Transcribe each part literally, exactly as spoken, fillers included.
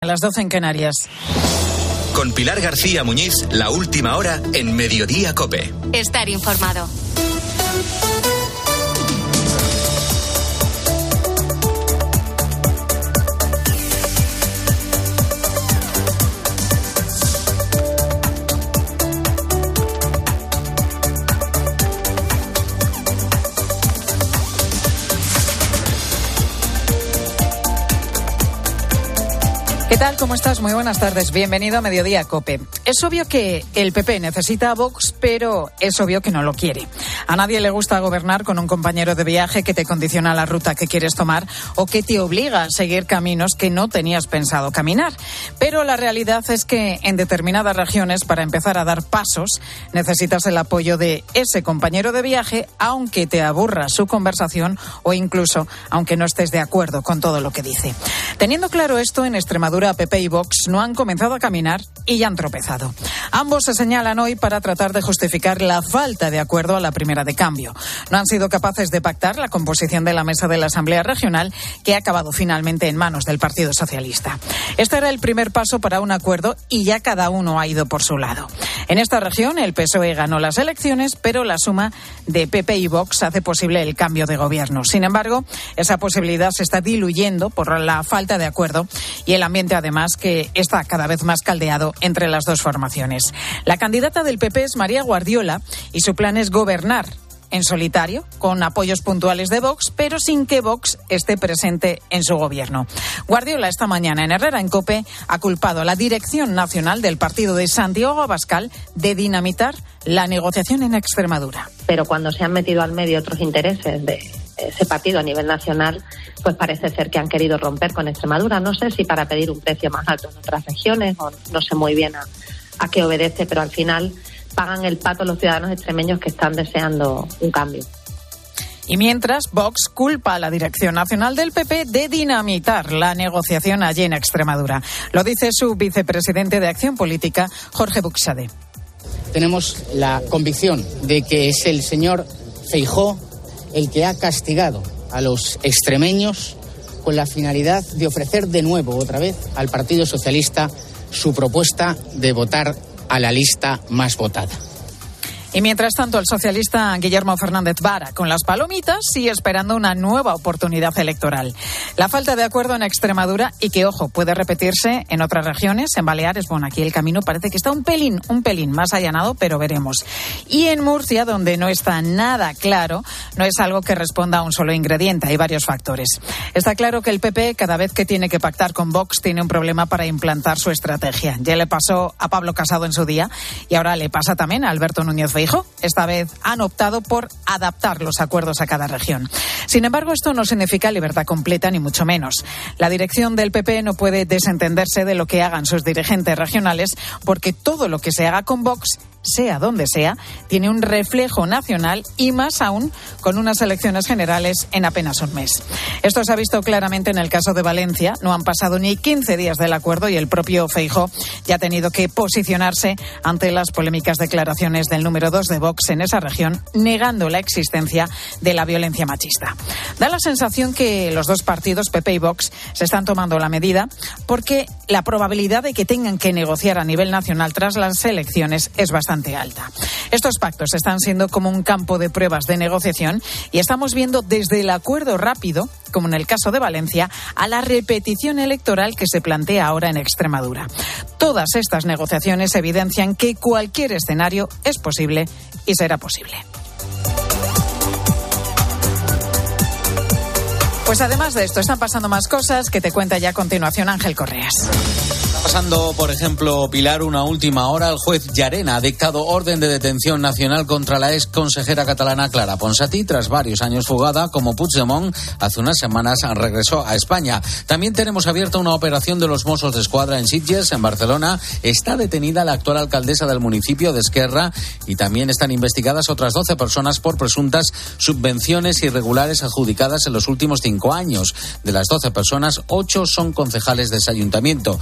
A las doce en Canarias. Con Pilar García Muñiz, la última hora en Mediodía COPE. Estar informado. ¿Qué tal? ¿Cómo estás? Muy buenas tardes. Bienvenido a Mediodía COPE. Es obvio que el P P necesita a Vox, pero es obvio que no lo quiere. A nadie le gusta gobernar con un compañero de viaje que te condiciona la ruta que quieres tomar o que te obliga a seguir caminos que no tenías pensado caminar. Pero la realidad es que en determinadas regiones, para empezar a dar pasos, necesitas el apoyo de ese compañero de viaje, aunque te aburra su conversación o incluso aunque no estés de acuerdo con todo lo que dice. Teniendo claro esto, en Extremadura P P y Vox no han comenzado a caminar y ya han tropezado. Ambos se señalan hoy para tratar de justificar la falta de acuerdo a la primera de cambio. No han sido capaces de pactar la composición de la mesa de la Asamblea Regional, que ha acabado finalmente en manos del Partido Socialista. Este era el primer paso para un acuerdo y ya cada uno ha ido por su lado. En esta región el P S O E ganó las elecciones, pero la suma de P P y Vox hace posible el cambio de gobierno. Sin embargo, esa posibilidad se está diluyendo por la falta de acuerdo y el ambiente además que está cada vez más caldeado entre las dos formaciones. La candidata del P P es María Guardiola y su plan es gobernar en solitario, con apoyos puntuales de Vox, pero sin que Vox esté presente en su gobierno. Guardiola esta mañana en Herrera en COPE ha culpado a la dirección nacional del partido de Santiago Abascal de dinamitar la negociación en Extremadura. Pero cuando se han metido al medio otros intereses de ese partido a nivel nacional, pues parece ser que han querido romper con Extremadura. No sé si para pedir un precio más alto en otras regiones o no sé muy bien a, a qué obedece, pero al final pagan el pato los ciudadanos extremeños que están deseando un cambio. Y mientras, Vox culpa a la dirección nacional del P P de dinamitar la negociación allí en Extremadura. Lo dice su vicepresidente de Acción Política, Jorge Buxade. Tenemos la convicción de que es el señor Feijóo el que ha castigado a los extremeños con la finalidad de ofrecer de nuevo, otra vez, al Partido Socialista su propuesta de votar a la lista más votada. Y mientras tanto, el socialista Guillermo Fernández Vara, con las palomitas, sigue esperando una nueva oportunidad electoral. La falta de acuerdo en Extremadura, y que, ojo, puede repetirse en otras regiones, en Baleares, bueno, aquí el camino parece que está un pelín, un pelín más allanado, pero veremos. Y en Murcia, donde no está nada claro, no es algo que responda a un solo ingrediente, hay varios factores. Está claro que el P P, cada vez que tiene que pactar con Vox, tiene un problema para implantar su estrategia. Ya le pasó a Pablo Casado en su día, y ahora le pasa también a Alberto Núñez Feijóo. Esta vez han optado por adaptar los acuerdos a cada región. Sin embargo, esto no significa libertad completa, ni mucho menos. La dirección del P P no puede desentenderse de lo que hagan sus dirigentes regionales, porque todo lo que se haga con Vox, sea donde sea, tiene un reflejo nacional y más aún con unas elecciones generales en apenas un mes. Esto se ha visto claramente en el caso de Valencia. No han pasado ni quince días del acuerdo y el propio Feijóo ya ha tenido que posicionarse ante las polémicas declaraciones del número dos de Vox en esa región, negando la existencia de la violencia machista. Da la sensación que los dos partidos, P P y Vox, se están tomando la medida porque la probabilidad de que tengan que negociar a nivel nacional tras las elecciones es bastante alta. Estos pactos están siendo como un campo de pruebas de negociación y estamos viendo desde el acuerdo rápido, como en el caso de Valencia, a la repetición electoral que se plantea ahora en Extremadura. Todas estas negociaciones evidencian que cualquier escenario es posible y será posible. Pues además de esto, están pasando más cosas que te cuenta ya a continuación Ángel Correas. Pasando, por ejemplo, Pilar, una última hora, el juez Llarena ha dictado orden de detención nacional contra la ex consejera catalana Clara Ponsatí tras varios años fugada, como Puigdemont hace unas semanas regresó a España. También tenemos abierta una operación de los Mossos de Escuadra en Sitges, en Barcelona. Está detenida la actual alcaldesa del municipio de Esquerra y también están investigadas otras doce personas por presuntas subvenciones irregulares adjudicadas en los últimos cinco años. De las doce personas, ocho son concejales de ese ayuntamiento. Sobre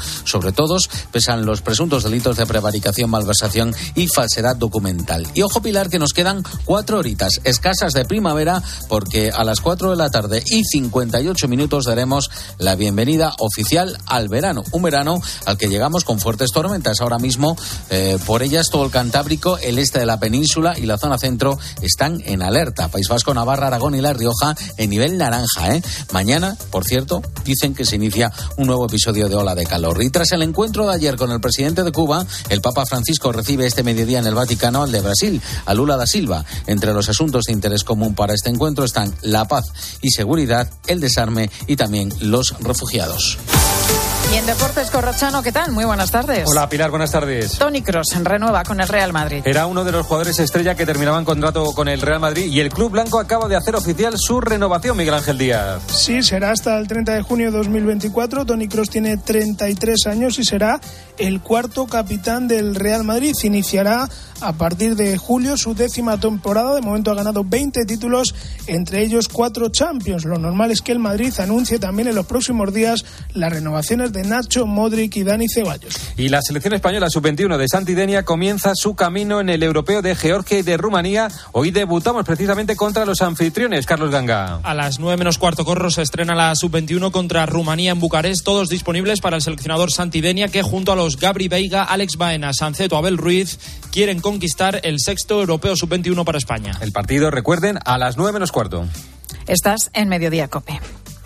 Sobre todos pesan los presuntos delitos de prevaricación, malversación y falsedad documental. Y ojo, Pilar, que nos quedan cuatro horitas escasas de primavera, porque a las cuatro de la tarde y cincuenta y ocho minutos daremos la bienvenida oficial al verano. Un verano al que llegamos con fuertes tormentas. Ahora mismo, eh, por ellas, todo el Cantábrico, el este de la península y la zona centro están en alerta. País Vasco, Navarra, Aragón y La Rioja en nivel naranja, ¿eh? Mañana, por cierto, dicen que se inicia un nuevo episodio de ola de calor. Y tras el encuentro de ayer con el presidente de Cuba, el Papa Francisco recibe este mediodía en el Vaticano al de Brasil, a Lula da Silva. Entre los asuntos de interés común para este encuentro están la paz y seguridad, el desarme y también los refugiados. Y en Deportes, Corrochano, ¿qué tal? Muy buenas tardes. Hola, Pilar, buenas tardes. Toni Kroos renueva con el Real Madrid. Era uno de los jugadores estrella que terminaban contrato con el Real Madrid y el club blanco acaba de hacer oficial su renovación, Miguel Ángel Díaz. Sí, será hasta el treinta de junio de dos mil veinticuatro. Toni Kroos tiene treinta y tres años y será el cuarto capitán del Real Madrid. Iniciará a partir de julio su décima temporada. De momento ha ganado veinte títulos, entre ellos cuatro Champions. Lo normal es que el Madrid anuncie también en los próximos días las renovaciones de Nacho, Modric y Dani Ceballos. Y la selección española sub veintiuno de Santi Denia comienza su camino en el europeo de Georgia y de Rumanía. Hoy debutamos precisamente contra los anfitriones, Carlos Ganga. A las nueve menos cuarto, Corro, se estrena la sub veintiuno contra Rumanía en Bucarest, todos disponibles para el seleccionador Santi Denia, que junto a los Gabri Veiga, Alex Baena, Sanceto, Abel Ruiz quieren conquistar el sexto europeo sub veintiuno para España. El partido, recuerden, a las nueve menos cuarto. Estás en Mediodía COPE.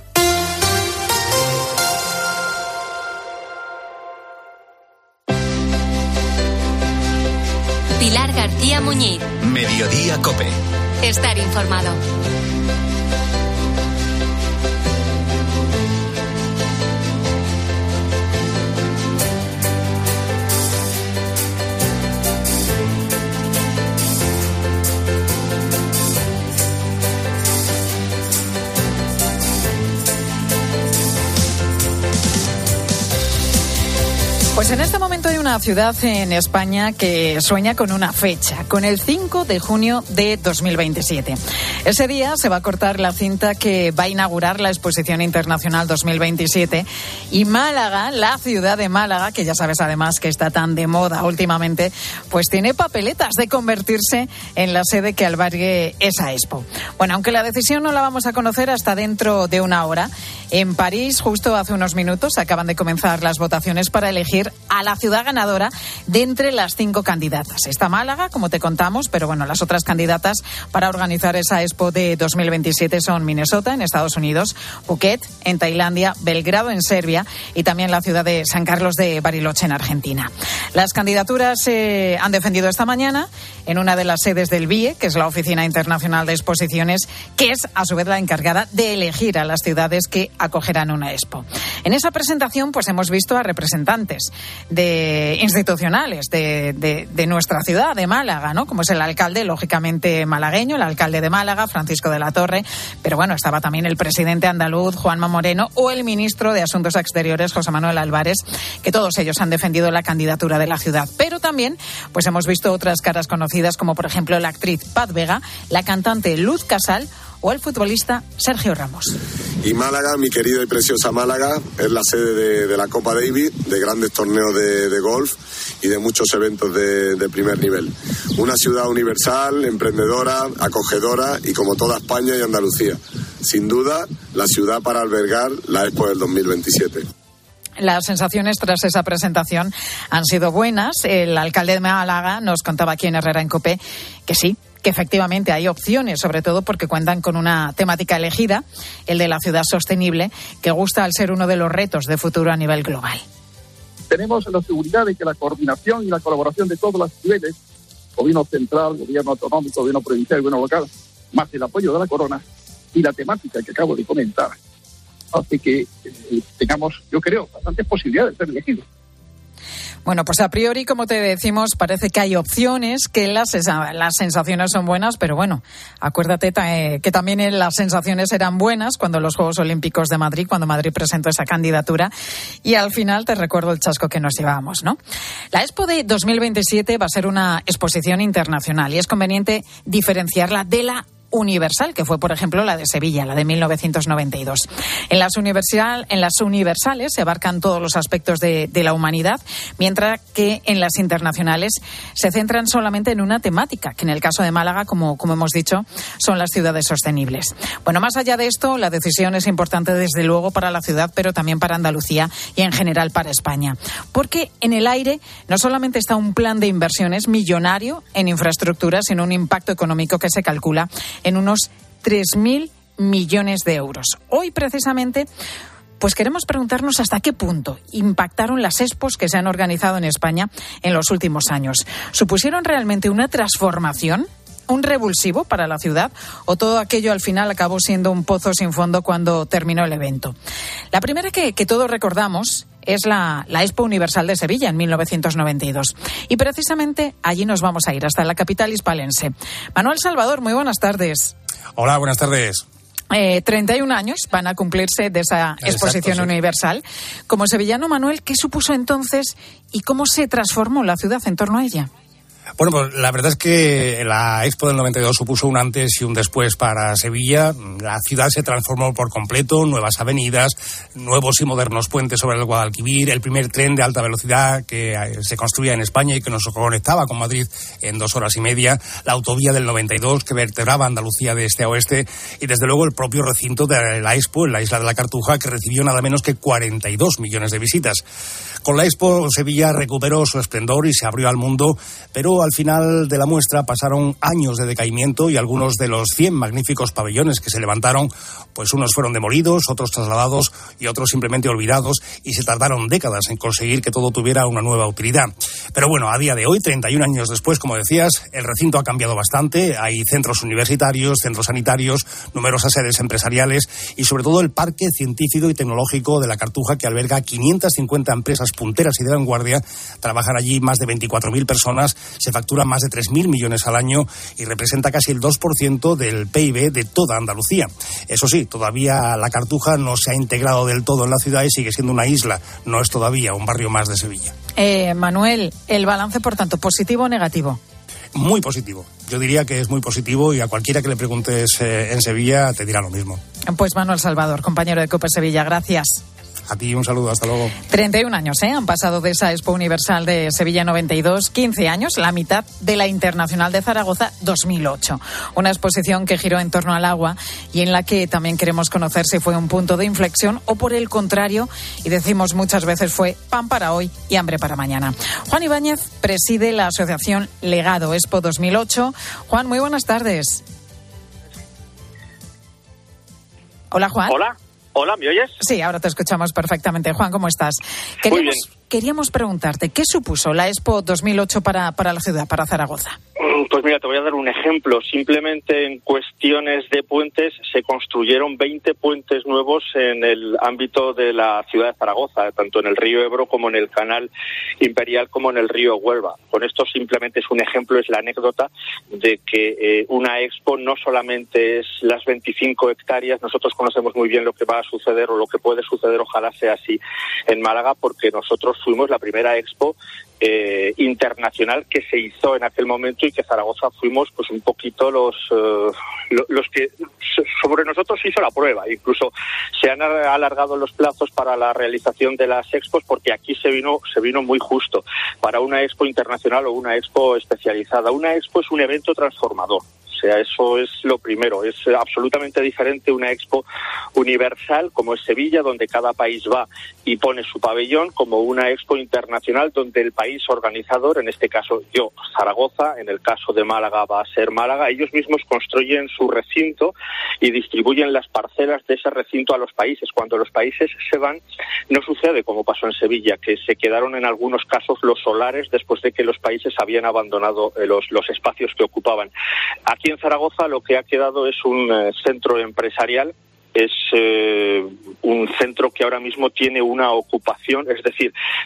Pilar García Muñiz. Mediodía COPE. Estar informado. Pues en este momento hay una ciudad en España que sueña con una fecha, con el cinco de junio de dos mil veintisiete. Ese día se va a cortar la cinta que va a inaugurar la Exposición Internacional dos mil veintisiete y Málaga, la ciudad de Málaga, que ya sabes además que está tan de moda últimamente, pues tiene papeletas de convertirse en la sede que albergue esa expo. Bueno, aunque la decisión no la vamos a conocer hasta dentro de una hora, en París, justo hace unos minutos, acaban de comenzar las votaciones para elegir a la ciudad ganadora de entre las cinco candidatas. Está Málaga, como te contamos, pero bueno, las otras candidatas para organizar esa expo de dos mil veintisiete son Minnesota, en Estados Unidos, Phuket, en Tailandia, Belgrado, en Serbia, y también la ciudad de San Carlos de Bariloche, en Argentina. Las candidaturas se eh, han defendido esta mañana en una de las sedes del B I E, que es la Oficina Internacional de Exposiciones, que es a su vez la encargada de elegir a las ciudades que acogerán una expo. En esa presentación pues hemos visto a representantes de institucionales de, de, de nuestra ciudad, de Málaga, ¿no? Como es el alcalde, lógicamente malagueño, el alcalde de Málaga, Francisco de la Torre, pero bueno, estaba también el presidente andaluz, Juanma Moreno, o el ministro de Asuntos Exteriores, José Manuel Álvarez, que todos ellos han defendido la candidatura de la ciudad. Pero también pues hemos visto otras caras conocidas, como por ejemplo la actriz Paz Vega, la cantante Luz Casal o el futbolista Sergio Ramos. Y Málaga, mi querida y preciosa Málaga, es la sede de, de la Copa Davis, de grandes torneos de, de golf y de muchos eventos de, de primer nivel. Una ciudad universal, emprendedora, acogedora y como toda España y Andalucía. Sin duda, la ciudad para albergar la Expo del dos mil veintisiete. Las sensaciones tras esa presentación han sido buenas. El alcalde de Málaga nos contaba aquí en Herrera en COPE que sí, que efectivamente hay opciones, sobre todo porque cuentan con una temática elegida, el de la ciudad sostenible, que gusta al ser uno de los retos de futuro a nivel global. Tenemos la seguridad de que la coordinación y la colaboración de todos los niveles, gobierno central, gobierno autonómico, gobierno provincial, gobierno local, más el apoyo de la corona y la temática que acabo de comentar, hace que eh, tengamos, yo creo, bastantes posibilidades de ser elegidos. Bueno, pues a priori, como te decimos, parece que hay opciones, que las, las sensaciones son buenas, pero bueno, acuérdate eh, que también las sensaciones eran buenas cuando los Juegos Olímpicos de Madrid, cuando Madrid presentó esa candidatura, y al final te recuerdo el chasco que nos llevábamos, ¿no? La Expo de dos mil veintisiete va a ser una exposición internacional y es conveniente diferenciarla de la universal, que fue, por ejemplo, la de Sevilla, la de mil novecientos noventa y dos. En las, universal, en las universales se abarcan todos los aspectos de, de la humanidad, mientras que en las internacionales se centran solamente en una temática, que en el caso de Málaga, como, como hemos dicho, son las ciudades sostenibles. Bueno, más allá de esto, la decisión es importante desde luego para la ciudad, pero también para Andalucía y en general para España. Porque en el aire no solamente está un plan de inversiones millonario en infraestructuras, sino un impacto económico que se calcula en unos tres mil millones de euros. Hoy, precisamente, pues queremos preguntarnos hasta qué punto impactaron las expos que se han organizado en España en los últimos años. ¿Supusieron realmente una transformación, un revulsivo para la ciudad, o todo aquello al final acabó siendo un pozo sin fondo cuando terminó el evento? La primera que, que todos recordamos es la, la Expo Universal de Sevilla en mil novecientos noventa y dos. Y precisamente allí nos vamos a ir, hasta la capital hispalense. Manuel Salvador, muy buenas tardes. Hola, buenas tardes. Eh, treinta y un años van a cumplirse de esa exposición Exacto, sí. universal. Como sevillano, Manuel, ¿qué supuso entonces y cómo se transformó la ciudad en torno a ella? Bueno, pues la verdad es que la Expo del noventa y dos supuso un antes y un después para Sevilla. La ciudad se transformó por completo, nuevas avenidas, nuevos y modernos puentes sobre el Guadalquivir, el primer tren de alta velocidad que se construía en España y que nos conectaba con Madrid en dos horas y media, la autovía del noventa y dos que vertebraba Andalucía de este a oeste y desde luego el propio recinto de la Expo en la isla de la Cartuja, que recibió nada menos que cuarenta y dos millones de visitas. Con la Expo, Sevilla recuperó su esplendor y se abrió al mundo, pero al final de la muestra pasaron años de decaimiento y algunos de los cien magníficos pabellones que se levantaron, pues unos fueron demolidos, otros trasladados y otros simplemente olvidados, y se tardaron décadas en conseguir que todo tuviera una nueva utilidad. Pero bueno, a día de hoy, treinta y un años después, como decías, el recinto ha cambiado bastante. Hay centros universitarios, centros sanitarios, numerosas sedes empresariales y sobre todo el Parque Científico y Tecnológico de la Cartuja, que alberga quinientas cincuenta empresas punteras y de vanguardia. Trabajan allí más de veinticuatro mil personas, se factura más de tres mil millones al año y representa casi el dos por ciento del P I B de toda Andalucía. Eso sí, todavía la Cartuja no se ha integrado del todo en la ciudad y sigue siendo una isla, no es todavía un barrio más de Sevilla. Eh, Manuel, el balance, por tanto, ¿positivo o negativo? Muy positivo. Yo diría que es muy positivo y a cualquiera que le preguntes eh, en Sevilla te dirá lo mismo. Pues Manuel Salvador, compañero de COPE Sevilla, gracias. A ti un saludo, hasta luego. treinta y un años, ¿eh? Han pasado de esa Expo Universal de Sevilla noventa y dos, quince años, la mitad de la Internacional de Zaragoza dos mil ocho. Una exposición que giró en torno al agua y en la que también queremos conocer si fue un punto de inflexión o por el contrario, y decimos muchas veces, fue pan para hoy y hambre para mañana. Juan Ibáñez preside la asociación Legado Expo dos mil ocho. Juan, muy buenas tardes. Hola, Juan. Hola. Hola, ¿me oyes? Sí, ahora te escuchamos perfectamente. Juan, ¿cómo estás? Queríamos, Muy bien. Queríamos preguntarte, ¿qué supuso la Expo dos mil ocho para, para la ciudad, para Zaragoza? Pues mira, te voy a dar un ejemplo. Simplemente en cuestiones de puentes se construyeron veinte puentes nuevos en el ámbito de la ciudad de Zaragoza, tanto en el río Ebro como en el canal Imperial como en el río Huelva. Con esto simplemente es un ejemplo, es la anécdota de que eh, una expo no solamente es las veinticinco hectáreas. Nosotros conocemos muy bien lo que va a suceder o lo que puede suceder, ojalá sea así en Málaga, porque nosotros fuimos la primera expo Eh, internacional que se hizo en aquel momento y que Zaragoza fuimos pues un poquito los eh, los que sobre nosotros hizo la prueba. Incluso se han alargado los plazos para la realización de las expos porque aquí se vino se vino muy justo para una expo internacional o una expo especializada. Una expo es un evento transformador. O sea, eso es lo primero. Es absolutamente diferente una expo universal como es Sevilla, donde cada país va y pone su pabellón, como una expo internacional donde el país organizador, en este caso yo, Zaragoza, en el caso de Málaga va a ser Málaga, ellos mismos construyen su recinto y distribuyen las parcelas de ese recinto a los países. Cuando los países se van, no sucede como pasó en Sevilla, que se quedaron en algunos casos los solares después de que los países habían abandonado los, los espacios que ocupaban. Aquí en Zaragoza lo que ha quedado es un eh, centro empresarial. Es eh, un centro que ahora mismo tiene una ocupación, es decir,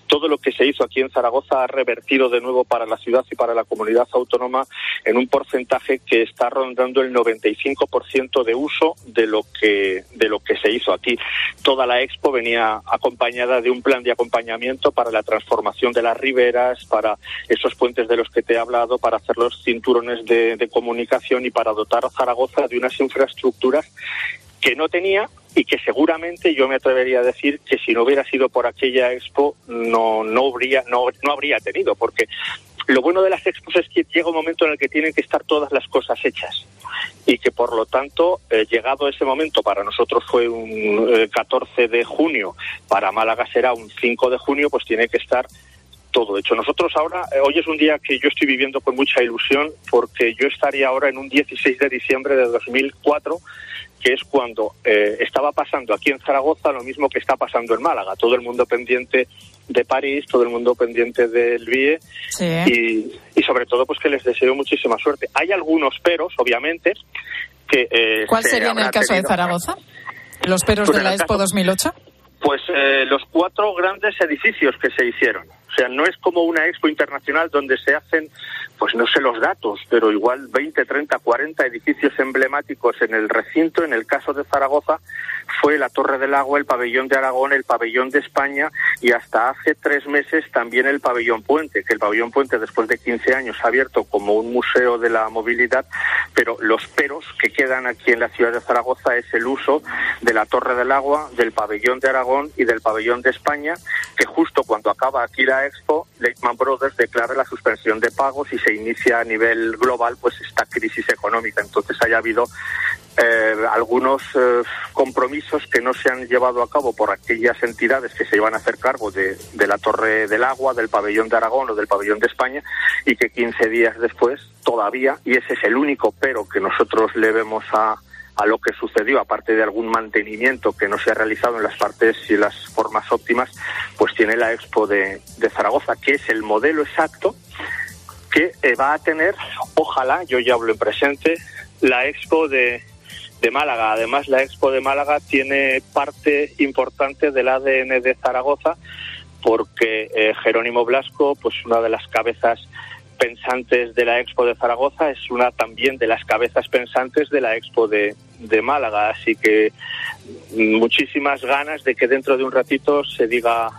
todo lo que se hizo aquí en Zaragoza ha revertido de nuevo para la ciudad y para la comunidad autónoma en un porcentaje que está rondando el noventa y cinco por ciento de uso de lo que de lo que se hizo aquí. Toda la Expo venía acompañada de un plan de acompañamiento para la transformación de las riberas, para esos puentes de los que te he hablado, para hacer los cinturones de, de comunicación y para dotar a Zaragoza de unas infraestructuras que no tenía y que seguramente yo me atrevería a decir que si no hubiera sido por aquella Expo no no habría no, no habría tenido, porque lo bueno de las expos es que llega un momento en el que tienen que estar todas las cosas hechas y que por lo tanto eh, llegado ese momento, para nosotros fue un eh, catorce de junio, para Málaga será un cinco de junio, pues tiene que estar todo hecho. Nosotros ahora, eh, hoy es un día que yo estoy viviendo con mucha ilusión, porque yo estaría ahora en un dieciséis de diciembre de dos mil cuatro, que es cuando eh, estaba pasando aquí en Zaragoza lo mismo que está pasando en Málaga. Todo el mundo pendiente de París, todo el mundo pendiente del B I E, sí. y, y sobre todo pues que les deseo muchísima suerte. Hay algunos peros, obviamente, que... Eh, ¿Cuál se sería en el caso tenido... de Zaragoza? ¿Los peros pues de la Expo caso... dos mil ocho? Pues eh, los cuatro grandes edificios que se hicieron. O sea, no es como una expo internacional donde se hacen, pues no sé los datos, pero igual veinte, treinta, cuarenta edificios emblemáticos en el recinto. En el caso de Zaragoza fue la Torre del Agua, el Pabellón de Aragón, el Pabellón de España y hasta hace tres meses también el Pabellón Puente, que el Pabellón Puente después de quince años ha abierto como un museo de la movilidad, pero los peros que quedan aquí en la ciudad de Zaragoza es el uso de la Torre del Agua, del Pabellón de Aragón y del Pabellón de España, que justo cuando acaba aquí la Expo, Lehman Brothers declara la suspensión de pagos y se inicia a nivel global pues esta crisis económica. Entonces haya habido eh, algunos eh, compromisos que no se han llevado a cabo por aquellas entidades que se iban a hacer cargo de, de la Torre del Agua, del Pabellón de Aragón o del Pabellón de España, y que quince días después todavía, y ese es el único pero que nosotros le vemos a a lo que sucedió, aparte de algún mantenimiento que no se ha realizado en las partes y las formas óptimas, pues tiene la Expo de, de Zaragoza, que es el modelo exacto que eh, va a tener, ojalá, yo ya hablo en presente, la Expo de, de Málaga. Además, la Expo de Málaga tiene parte importante del A D N de Zaragoza, porque eh, Jerónimo Blasco, pues una de las cabezas pensantes de la Expo de Zaragoza, es una también de las cabezas pensantes de la Expo de, de Málaga, así que muchísimas ganas de que dentro de un ratito se diga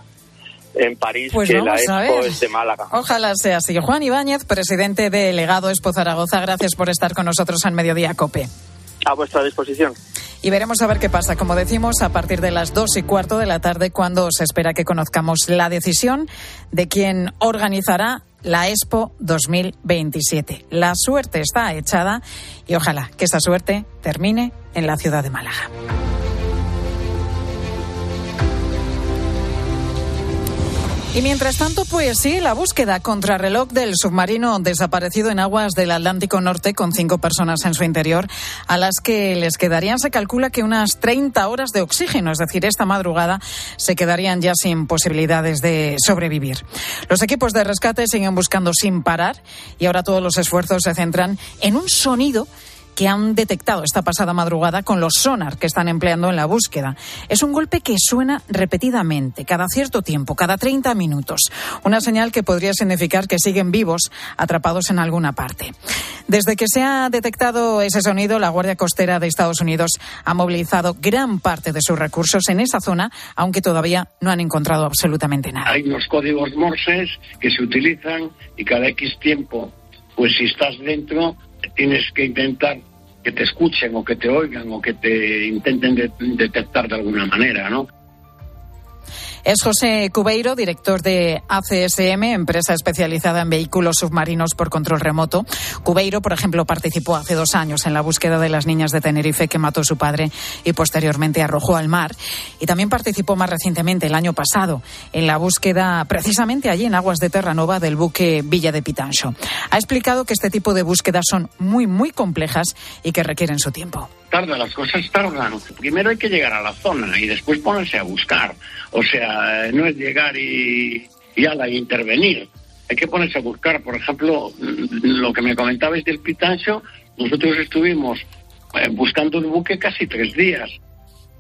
en París pues que la Expo es de Málaga. Ojalá sea así. Juan Ibáñez, presidente de Legado Expo Zaragoza, gracias por estar con nosotros en Mediodía COPE. A vuestra disposición. Y veremos a ver qué pasa, como decimos, a partir de las dos y cuarto de la tarde, cuando se espera que conozcamos la decisión de quién organizará la Expo dos mil veintisiete. La suerte está echada y ojalá que esa suerte termine en la ciudad de Málaga. Y mientras tanto, pues sí, la búsqueda contrarreloj del submarino desaparecido en aguas del Atlántico Norte con cinco personas en su interior, a las que les quedarían, se calcula que unas treinta horas de oxígeno, es decir, esta madrugada se quedarían ya sin posibilidades de sobrevivir. Los equipos de rescate siguen buscando sin parar y ahora todos los esfuerzos se centran en un sonido que han detectado esta pasada madrugada con los sonar que están empleando en la búsqueda. Es un golpe que suena repetidamente, cada cierto tiempo, cada treinta minutos. Una señal que podría significar que siguen vivos, atrapados en alguna parte. Desde que se ha detectado ese sonido, la Guardia Costera de Estados Unidos ha movilizado gran parte de sus recursos en esa zona, aunque todavía no han encontrado absolutamente nada. Hay unos códigos morses que se utilizan y cada X tiempo, pues si estás dentro, tienes que intentar que te escuchen o que te oigan o que te intenten de- detectar de alguna manera, ¿no? Es José Cubeiro, director de A C S M, empresa especializada en vehículos submarinos por control remoto. Cubeiro, por ejemplo, participó hace dos años en la búsqueda de las niñas de Tenerife que mató su padre y posteriormente arrojó al mar. Y también participó más recientemente, el año pasado, en la búsqueda precisamente allí en aguas de Terranova del buque Villa de Pitancho. Ha explicado que este tipo de búsquedas son muy, muy complejas y que requieren su tiempo. Tarda, las cosas tardan. Primero hay que llegar a la zona y después ponerse a buscar. O sea, no es llegar y, y ala, y intervenir. Hay que ponerse a buscar. Por ejemplo, lo que me comentabais del Pitancho, nosotros estuvimos eh, buscando el buque casi tres días.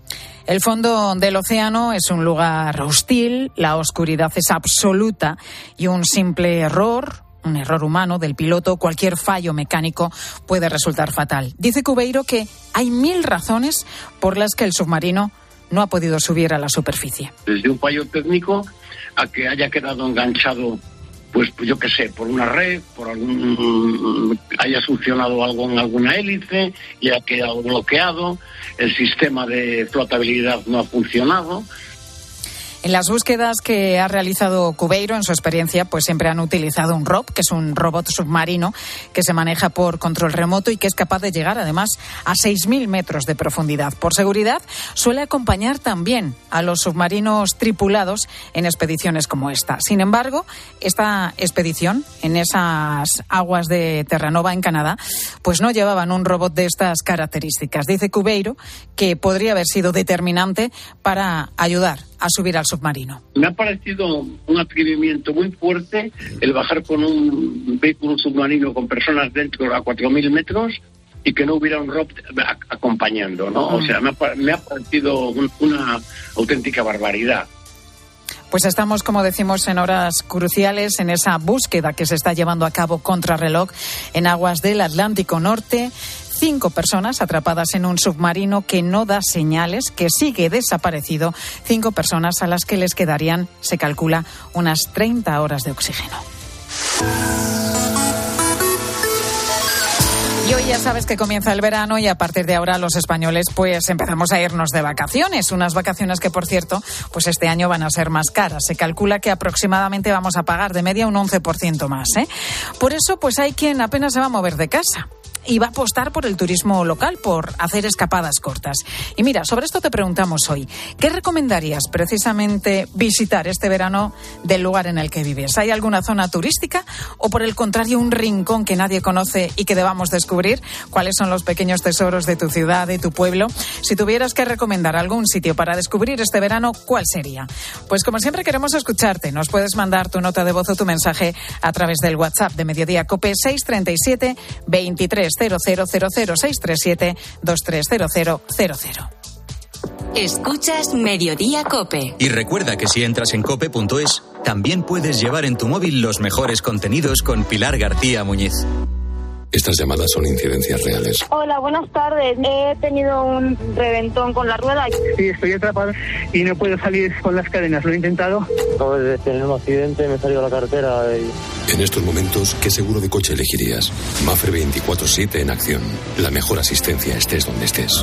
El fondo del océano es un lugar hostil, la oscuridad es absoluta y un simple error, un error humano del piloto, cualquier fallo mecánico puede resultar fatal. Dice Cubeiro que hay mil razones por las que el submarino no ha podido subir a la superficie. Desde un fallo técnico a que haya quedado enganchado, pues, pues yo qué sé, por una red, por algún, haya succionado algo en alguna hélice y haya quedado bloqueado, el sistema de flotabilidad no ha funcionado. En las búsquedas que ha realizado Cubeiro, en su experiencia, pues siempre han utilizado un R O P, que es un robot submarino que se maneja por control remoto y que es capaz de llegar, además, a seis mil metros de profundidad. Por seguridad, suele acompañar también a los submarinos tripulados en expediciones como esta. Sin embargo, esta expedición, en esas aguas de Terranova, en Canadá, pues no llevaban un robot de estas características. Dice Cubeiro que podría haber sido determinante para ayudar a subir al submarino. Me ha parecido un atrevimiento muy fuerte el bajar con un vehículo submarino con personas dentro a cuatro mil metros y que no hubiera un R O P acompañando, ¿no? O sea, me ha, me ha parecido un, una auténtica barbaridad. Pues estamos, como decimos, en horas cruciales en esa búsqueda que se está llevando a cabo contrarreloj en aguas del Atlántico Norte. Cinco personas atrapadas en un submarino que no da señales, que sigue desaparecido. Cinco personas a las que les quedarían, se calcula, unas treinta horas de oxígeno. Y hoy ya sabes que comienza el verano y a partir de ahora los españoles pues empezamos a irnos de vacaciones. Unas vacaciones que, por cierto, pues este año van a ser más caras. Se calcula que aproximadamente vamos a pagar de media un once por ciento más, ¿eh? Por eso pues hay quien apenas se va a mover de casa y va a apostar por el turismo local, por hacer escapadas cortas. Y mira, sobre esto te preguntamos hoy, ¿qué recomendarías precisamente visitar este verano del lugar en el que vives? ¿Hay alguna zona turística o, por el contrario, un rincón que nadie conoce y que debamos descubrir? ¿Cuáles son los pequeños tesoros de tu ciudad, de tu pueblo? Si tuvieras que recomendar algún sitio para descubrir este verano, ¿cuál sería? Pues como siempre queremos escucharte. Nos puedes mandar tu nota de voz o tu mensaje a través del WhatsApp de Mediodía COPE seis treinta y siete, veintitrés cero cero cero cero, seis tres siete, dos tres cero cero cero cero. Escuchas Mediodía COPE. Y recuerda que si entras en cope punto es, también puedes llevar en tu móvil los mejores contenidos con Pilar García Muñiz. Estas llamadas son incidencias reales. Hola, buenas tardes. He tenido un reventón con la rueda. Sí, estoy atrapado y no puedo salir con las cadenas. Lo he intentado. Acabo de tener un accidente, me he salido a la carretera y... En estos momentos, ¿qué seguro de coche elegirías? Mafre veinticuatro siete en acción. La mejor asistencia estés donde estés.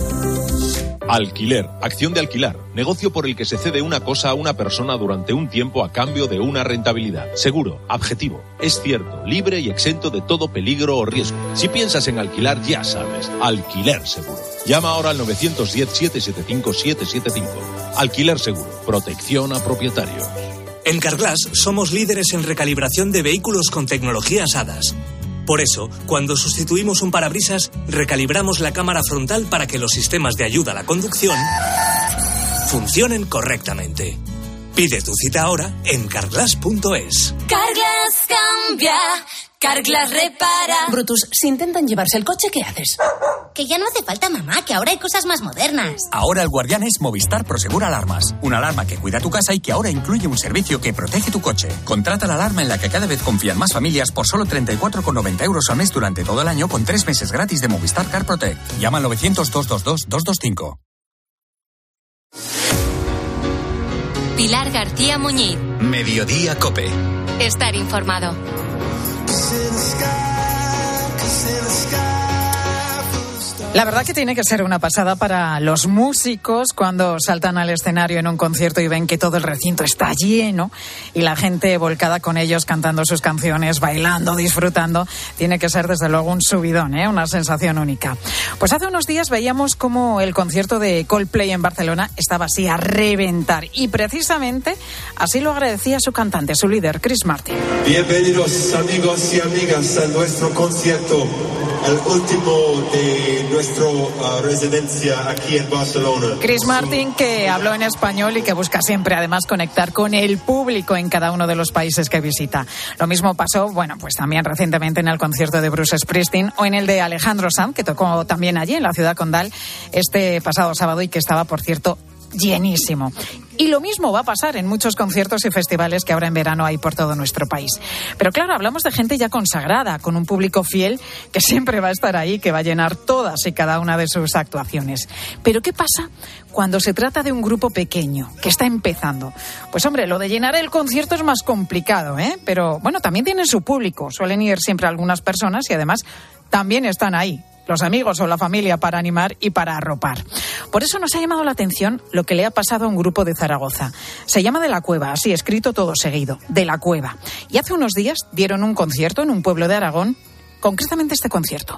Alquiler, acción de alquilar, negocio por el que se cede una cosa a una persona durante un tiempo a cambio de una rentabilidad. Seguro, objetivo, es cierto, libre y exento de todo peligro o riesgo. Si piensas en alquilar, ya sabes, Alquiler Seguro. Llama ahora al nueve uno cero, siete siete cinco, siete siete cinco. Alquiler Seguro, protección a propietarios. En Carglass somos líderes en recalibración de vehículos con tecnologías A D A S. Por eso, cuando sustituimos un parabrisas, recalibramos la cámara frontal para que los sistemas de ayuda a la conducción funcionen correctamente. Pide tu cita ahora en carglass punto es. Carglass cambia, Carglass repara. Brutus, si intentan llevarse el coche, ¿qué haces? Que ya no hace falta, mamá, que ahora hay cosas más modernas. Ahora el guardián es Movistar Prosegur Alarmas. Una alarma que cuida tu casa y que ahora incluye un servicio que protege tu coche. Contrata la alarma en la que cada vez confían más familias por solo treinta y cuatro con noventa euros al mes durante todo el año con tres meses gratis de Movistar Car Protect. Llama al novecientos, doscientos veintidós, doscientos veinticinco. Pilar García Muñiz. Mediodía COPE. Estar informado. La verdad que tiene que ser una pasada para los músicos cuando saltan al escenario en un concierto y ven que todo el recinto está lleno y la gente volcada con ellos cantando sus canciones, bailando, disfrutando. Tiene que ser desde luego un subidón, ¿eh? Una sensación única. Pues hace unos días veíamos cómo el concierto de Coldplay en Barcelona estaba así a reventar y precisamente así lo agradecía su cantante, su líder, Chris Martin. Bienvenidos amigos y amigas a nuestro concierto el último de nuestra uh, residencia aquí en Barcelona. Chris Martin, que habló en español y que busca siempre además conectar con el público en cada uno de los países que visita. Lo mismo pasó, bueno, pues también recientemente en el concierto de Bruce Springsteen o en el de Alejandro Sanz, que tocó también allí en la ciudad condal este pasado sábado y que estaba, por cierto, llenísimo. Y lo mismo va a pasar en muchos conciertos y festivales que ahora en verano hay por todo nuestro país. Pero claro, hablamos de gente ya consagrada, con un público fiel que siempre va a estar ahí, que va a llenar todas y cada una de sus actuaciones. Pero ¿qué pasa cuando se trata de un grupo pequeño, que está empezando? Pues hombre, lo de llenar el concierto es más complicado, ¿eh? Pero bueno, también tienen su público. Suelen ir siempre algunas personas y además también están ahí los amigos o la familia para animar y para arropar. Por eso nos ha llamado la atención lo que le ha pasado a un grupo de Zaragoza. Se llama De la Cueva, así escrito todo seguido, De la Cueva. Y hace unos días dieron un concierto en un pueblo de Aragón, concretamente este concierto.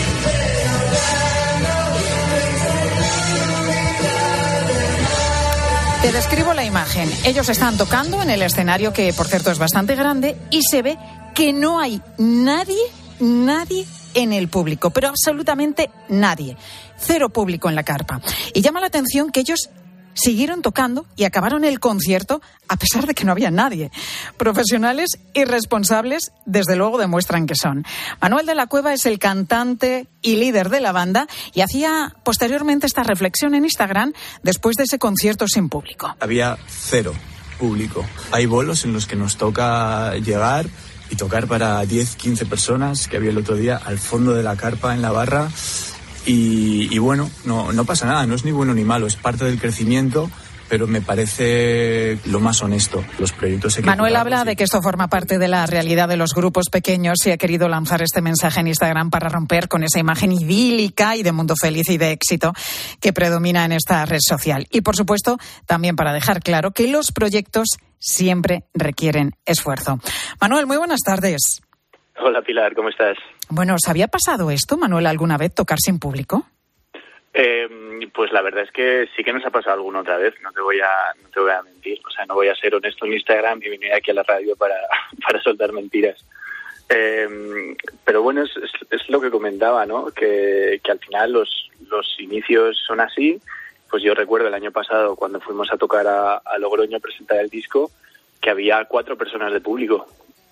Te describo la imagen. Ellos están tocando en el escenario, que por cierto es bastante grande, y se ve que no hay nadie, nadie en el público, pero absolutamente nadie. Cero público en la carpa. Y llama la atención que ellos siguieron tocando y acabaron el concierto a pesar de que no había nadie. Profesionales y responsables, desde luego, demuestran que son. Manuel de la Cueva es el cantante y líder de la banda y hacía posteriormente esta reflexión en Instagram después de ese concierto sin público. Había cero público. Hay bolos en los que nos toca llegar y tocar para diez, quince personas, que había el otro día al fondo de la carpa en la barra. Y, y bueno, no, no pasa nada, no es ni bueno ni malo, es parte del crecimiento, pero me parece lo más honesto, los proyectos ejecutados. Manuel habla de que esto forma parte de la realidad de los grupos pequeños y ha querido lanzar este mensaje en Instagram para romper con esa imagen idílica y de mundo feliz y de éxito que predomina en esta red social. Y por supuesto, también para dejar claro que los proyectos siempre requieren esfuerzo. Manuel, muy buenas tardes. Hola Pilar, ¿cómo estás? Bueno, ¿os había pasado esto, Manuel, alguna vez, tocar sin público? Eh, pues la verdad es que sí que nos ha pasado alguna otra vez, no te voy a no te voy a mentir, o sea, no voy a ser honesto en Instagram y venir aquí a la radio para, para soltar mentiras. Eh, pero bueno, es, es, es lo que comentaba, ¿no? Que, que al final los, los inicios son así. Pues yo recuerdo el año pasado cuando fuimos a tocar a, a Logroño a presentar el disco, que había cuatro personas de público.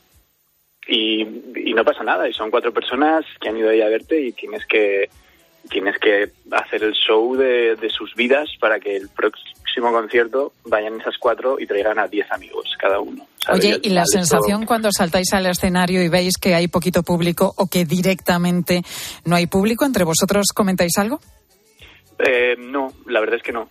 Y, y no pasa nada, y son cuatro personas que han ido ahí a verte y tienes que tienes que hacer el show de, de sus vidas para que el próximo concierto vayan esas cuatro y traigan a diez amigos cada uno, ¿sabes? Oye, ¿y la sensación cuando saltáis al escenario y veis que hay poquito público o que directamente no hay público? ¿Entre vosotros comentáis algo? Eh, no, la verdad es que no.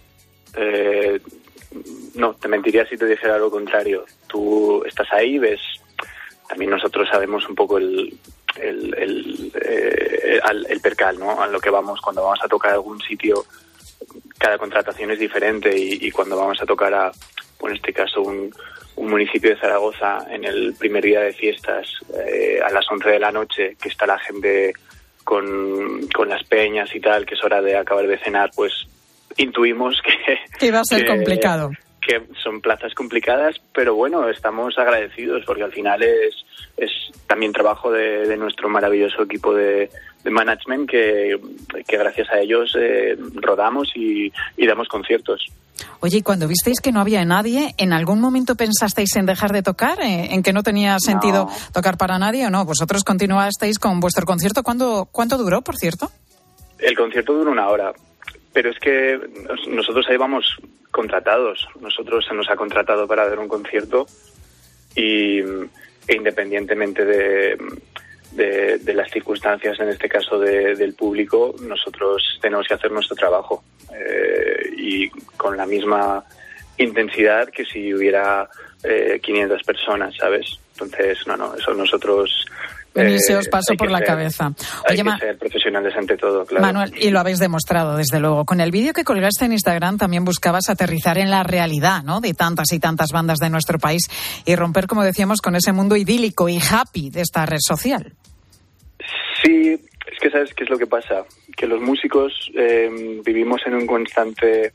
Eh, no, te mentiría si te dijera lo contrario. Tú estás ahí, ves. También nosotros sabemos un poco el el, el, eh, el, el percal, ¿no? A lo que vamos cuando vamos a tocar a algún sitio. Cada contratación es diferente y, y cuando vamos a tocar a, en este caso, un, un municipio de Zaragoza en el primer día de fiestas eh, a las once de la noche, que está la gente con, con las peñas y tal, que es hora de acabar de cenar, pues intuimos que... Que va a ser que, complicado. Que son plazas complicadas, pero bueno, estamos agradecidos porque al final es es también trabajo de, de nuestro maravilloso equipo de, de management que, que gracias a ellos eh, rodamos y, y damos conciertos. Oye, y cuando visteis que no había nadie, ¿en algún momento pensasteis en dejar de tocar? ¿En que no tenía sentido no. tocar para nadie o no? ¿Vosotros continuasteis con vuestro concierto? ¿Cuánto, cuánto duró, por cierto? El concierto duró una hora, pero es que nosotros ahí vamos contratados. Nosotros se nos ha contratado para dar un concierto y e independientemente de, de, de las circunstancias, en este caso de, del público, nosotros tenemos que hacer nuestro trabajo eh, y con la misma intensidad que si hubiera eh, quinientas personas, ¿sabes? Entonces, no, no, eso nosotros... Ni se os pasó por la ser, cabeza. Hay Oye, que ser profesionales ante todo, claro. Manuel, y lo habéis demostrado, desde luego. Con el vídeo que colgaste en Instagram también buscabas aterrizar en la realidad, ¿no?, de tantas y tantas bandas de nuestro país y romper, como decíamos, con ese mundo idílico y happy de esta red social. Sí, es que ¿sabes qué es lo que pasa? Que los músicos eh, vivimos en un constante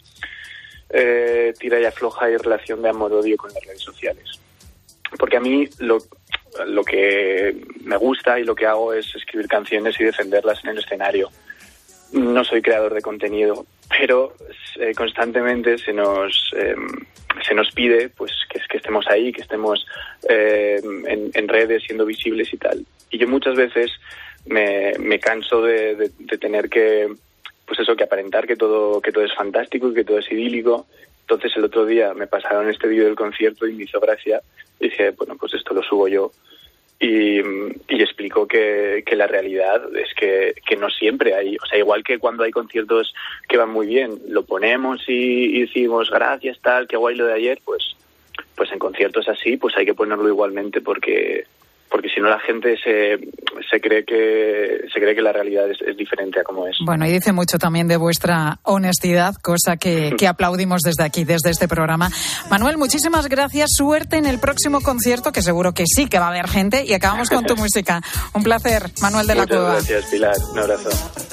eh, tira y afloja y relación de amor-odio con las redes sociales. Porque a mí lo... lo que me gusta y lo que hago es escribir canciones y defenderlas en el escenario. No soy creador de contenido, pero eh, constantemente se nos eh, se nos pide pues que, que estemos ahí, que estemos eh, en, en redes siendo visibles y tal. Y yo muchas veces me, me canso de, de, de tener que pues eso, que aparentar que todo que todo es fantástico y que todo es idílico. Entonces el otro día me pasaron este vídeo del concierto y me hizo gracia. Y dije, bueno, pues esto lo subo yo. Y, y explico que, que la realidad es que, que no siempre hay, o sea, igual que cuando hay conciertos que van muy bien, lo ponemos y, y decimos gracias, tal, qué guay lo de ayer, pues pues en conciertos así, pues hay que ponerlo igualmente porque porque si no la gente se se cree que se cree que la realidad es, es diferente a como es. Bueno, y dice mucho también de vuestra honestidad, cosa que, que aplaudimos desde aquí, desde este programa. Manuel, muchísimas gracias, suerte en el próximo concierto, que seguro que sí que va a haber gente, y acabamos con tu música. Un placer, Manuel de la Muchas Cueva. Gracias, Pilar, un abrazo.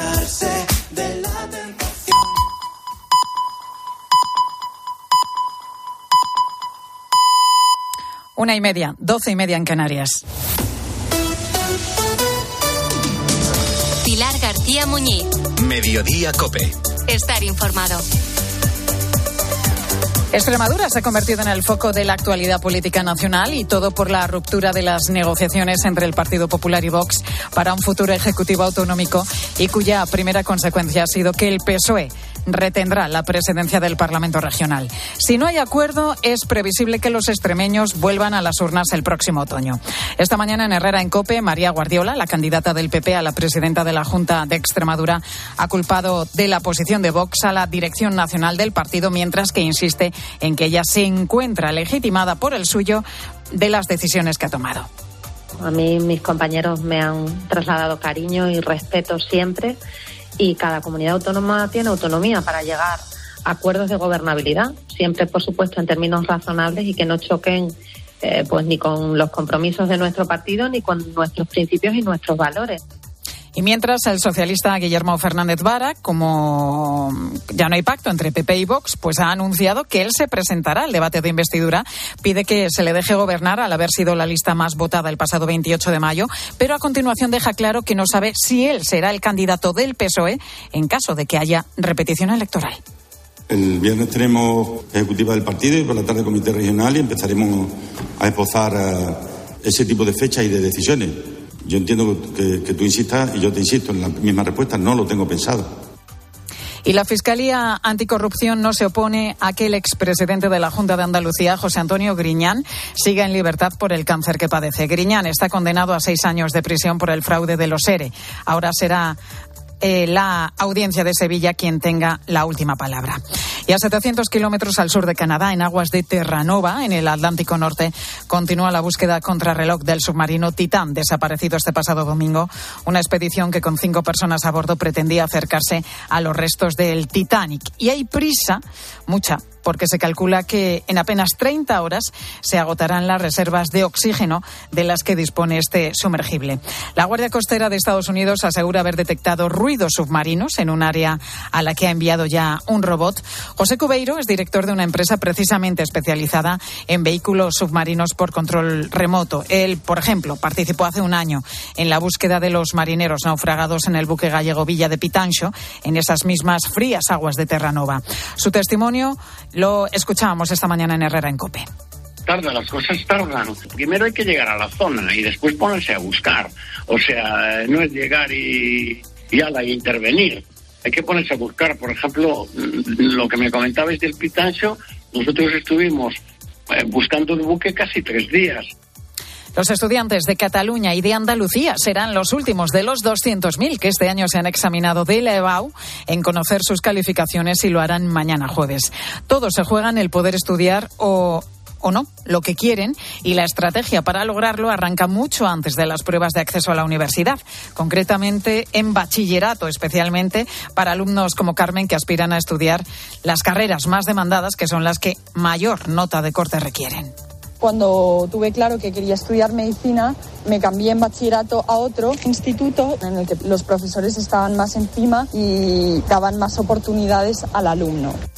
Una y media, doce y media en Canarias. Pilar García Muñiz. Mediodía COPE. Estar informado. Extremadura se ha convertido en el foco de la actualidad política nacional, y todo por la ruptura de las negociaciones entre el Partido Popular y Vox para un futuro ejecutivo autonómico, y cuya primera consecuencia ha sido que el P S O E retendrá la presidencia del Parlamento Regional. Si no hay acuerdo, es previsible que los extremeños vuelvan a las urnas el próximo otoño. Esta mañana en Herrera en COPE, María Guardiola, la candidata del P P a la presidenta de la Junta de Extremadura, ha culpado de la posición de Vox a la dirección nacional del partido, mientras que insiste en que ella se encuentra legitimada por el suyo de las decisiones que ha tomado. A mí mis compañeros me han trasladado cariño y respeto siempre, y cada comunidad autónoma tiene autonomía para llegar a acuerdos de gobernabilidad, siempre por supuesto en términos razonables y que no choquen eh, pues ni con los compromisos de nuestro partido ni con nuestros principios y nuestros valores. Y mientras, el socialista Guillermo Fernández Vara, como ya no hay pacto entre P P y Vox, pues ha anunciado que él se presentará al debate de investidura. Pide que se le deje gobernar al haber sido la lista más votada el pasado veintiocho de mayo, pero a continuación deja claro que no sabe si él será el candidato del P S O E en caso de que haya repetición electoral. El viernes tenemos ejecutiva del partido y por la tarde comité regional, y empezaremos a esbozar ese tipo de fechas y de decisiones. Yo entiendo que, que tú insistas y yo te insisto en la misma respuesta, no lo tengo pensado. Y la Fiscalía Anticorrupción no se opone a que el expresidente de la Junta de Andalucía, José Antonio Griñán, siga en libertad por el cáncer que padece. Griñán está condenado a seis años de prisión por el fraude de los ERE. Ahora será Eh, la audiencia de Sevilla quien tenga la última palabra. Y a setecientos kilómetros al sur de Canadá, en aguas de Terranova, en el Atlántico Norte, continúa la búsqueda contrarreloj del submarino Titán, desaparecido este pasado domingo. Una expedición que con cinco personas a bordo pretendía acercarse a los restos del Titanic. Y hay prisa, mucha, porque se calcula que en apenas treinta horas se agotarán las reservas de oxígeno de las que dispone este sumergible. La Guardia Costera de Estados Unidos asegura haber detectado ruidos submarinos en un área a la que ha enviado ya un robot. José Cubeiro es director de una empresa precisamente especializada en vehículos submarinos por control remoto. Él, por ejemplo, participó hace un año en la búsqueda de los marineros naufragados en el buque gallego Villa de Pitancho, en esas mismas frías aguas de Terranova. Su testimonio lo escuchábamos esta mañana en Herrera en COPE. Tarda, las cosas tardan. Primero hay que llegar a la zona y después ponerse a buscar. O sea, no es llegar y, y ala, y intervenir. Hay que ponerse a buscar. Por ejemplo, lo que me comentabais del Pitancho, nosotros estuvimos eh, buscando el buque casi tres días. Los estudiantes de Cataluña y de Andalucía serán los últimos de los doscientos mil que este año se han examinado de la E B A U en conocer sus calificaciones, y lo harán mañana jueves. Todos se juegan el poder estudiar o... o no, lo que quieren, y la estrategia para lograrlo arranca mucho antes de las pruebas de acceso a la universidad, concretamente en bachillerato, especialmente para alumnos como Carmen, que aspiran a estudiar las carreras más demandadas, que son las que mayor nota de corte requieren. Cuando tuve claro que quería estudiar medicina, me cambié en bachillerato a otro instituto en el que los profesores estaban más encima y daban más oportunidades al alumno.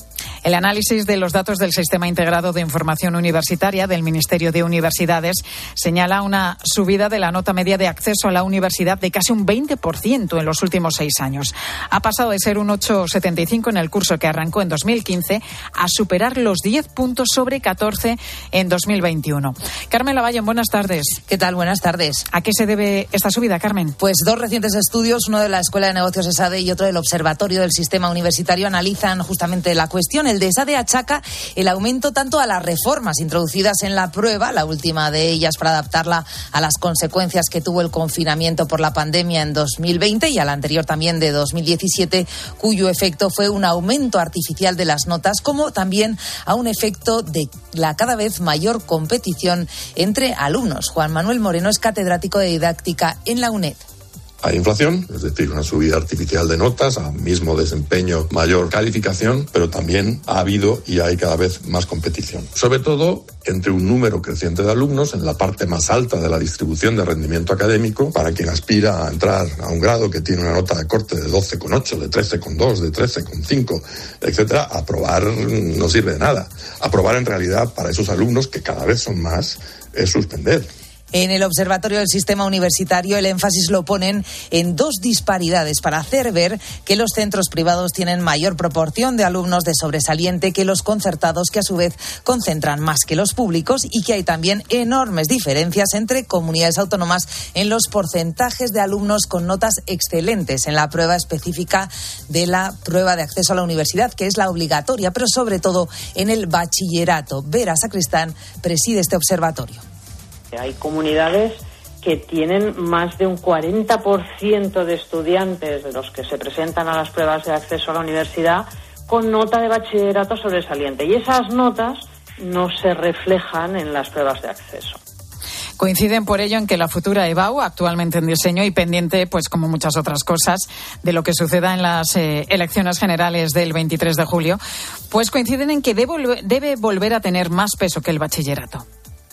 El análisis de los datos del Sistema Integrado de Información Universitaria del Ministerio de Universidades señala una subida de la nota media de acceso a la universidad de casi un veinte por ciento en los últimos seis años. Ha pasado de ser un ocho coma setenta y cinco en el curso que arrancó en dos mil quince a superar los diez puntos sobre catorce en dos mil veintiuno. Carmen Lavalle, buenas tardes. ¿Qué tal? Buenas tardes. ¿A qué se debe esta subida, Carmen? Pues dos recientes estudios, uno de la Escuela de Negocios ESADE y otro del Observatorio del Sistema Universitario, analizan justamente la cuestión. El de ESADE achaca el aumento tanto a las reformas introducidas en la prueba, la última de ellas para adaptarla a las consecuencias que tuvo el confinamiento por la pandemia en dos mil veinte, y a la anterior también de dos mil diecisiete, cuyo efecto fue un aumento artificial de las notas, como también a un efecto de la cada vez mayor competición entre alumnos. Juan Manuel Moreno es catedrático de didáctica en la UNED. Hay inflación, es decir, una subida artificial de notas, a mismo desempeño, mayor calificación, pero también ha habido y hay cada vez más competición. Sobre todo entre un número creciente de alumnos en la parte más alta de la distribución de rendimiento académico. Para quien aspira a entrar a un grado que tiene una nota de corte de doce coma ocho, de trece coma dos, de trece coma cinco, etcétera, aprobar no sirve de nada. Aprobar en realidad para esos alumnos, que cada vez son más, es suspender. En el Observatorio del Sistema Universitario el énfasis lo ponen en dos disparidades para hacer ver que los centros privados tienen mayor proporción de alumnos de sobresaliente que los concertados, que a su vez concentran más que los públicos, y que hay también enormes diferencias entre comunidades autónomas en los porcentajes de alumnos con notas excelentes en la prueba específica de la prueba de acceso a la universidad, que es la obligatoria, pero sobre todo en el bachillerato. Vera Sacristán preside este observatorio. Hay comunidades que tienen más de un cuarenta por ciento de estudiantes de los que se presentan a las pruebas de acceso a la universidad con nota de bachillerato sobresaliente, y esas notas no se reflejan en las pruebas de acceso. Coinciden por ello en que la futura EBAU, actualmente en diseño y pendiente, pues como muchas otras cosas, de lo que suceda en las eh, elecciones generales del veintitrés de julio, pues coinciden en que debe, debe volver a tener más peso que el bachillerato.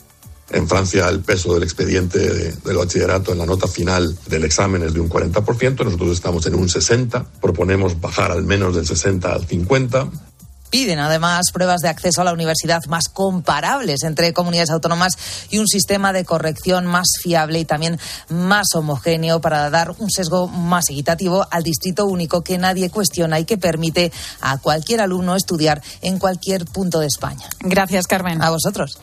En Francia el peso del expediente de, del bachillerato en la nota final del examen es de un cuarenta por ciento, nosotros estamos en un sesenta por ciento, proponemos bajar al menos del sesenta al cincuenta por ciento. Piden además pruebas de acceso a la universidad más comparables entre comunidades autónomas y un sistema de corrección más fiable y también más homogéneo para dar un sesgo más equitativo al distrito único que nadie cuestiona y que permite a cualquier alumno estudiar en cualquier punto de España. Gracias, Carmen. A vosotros.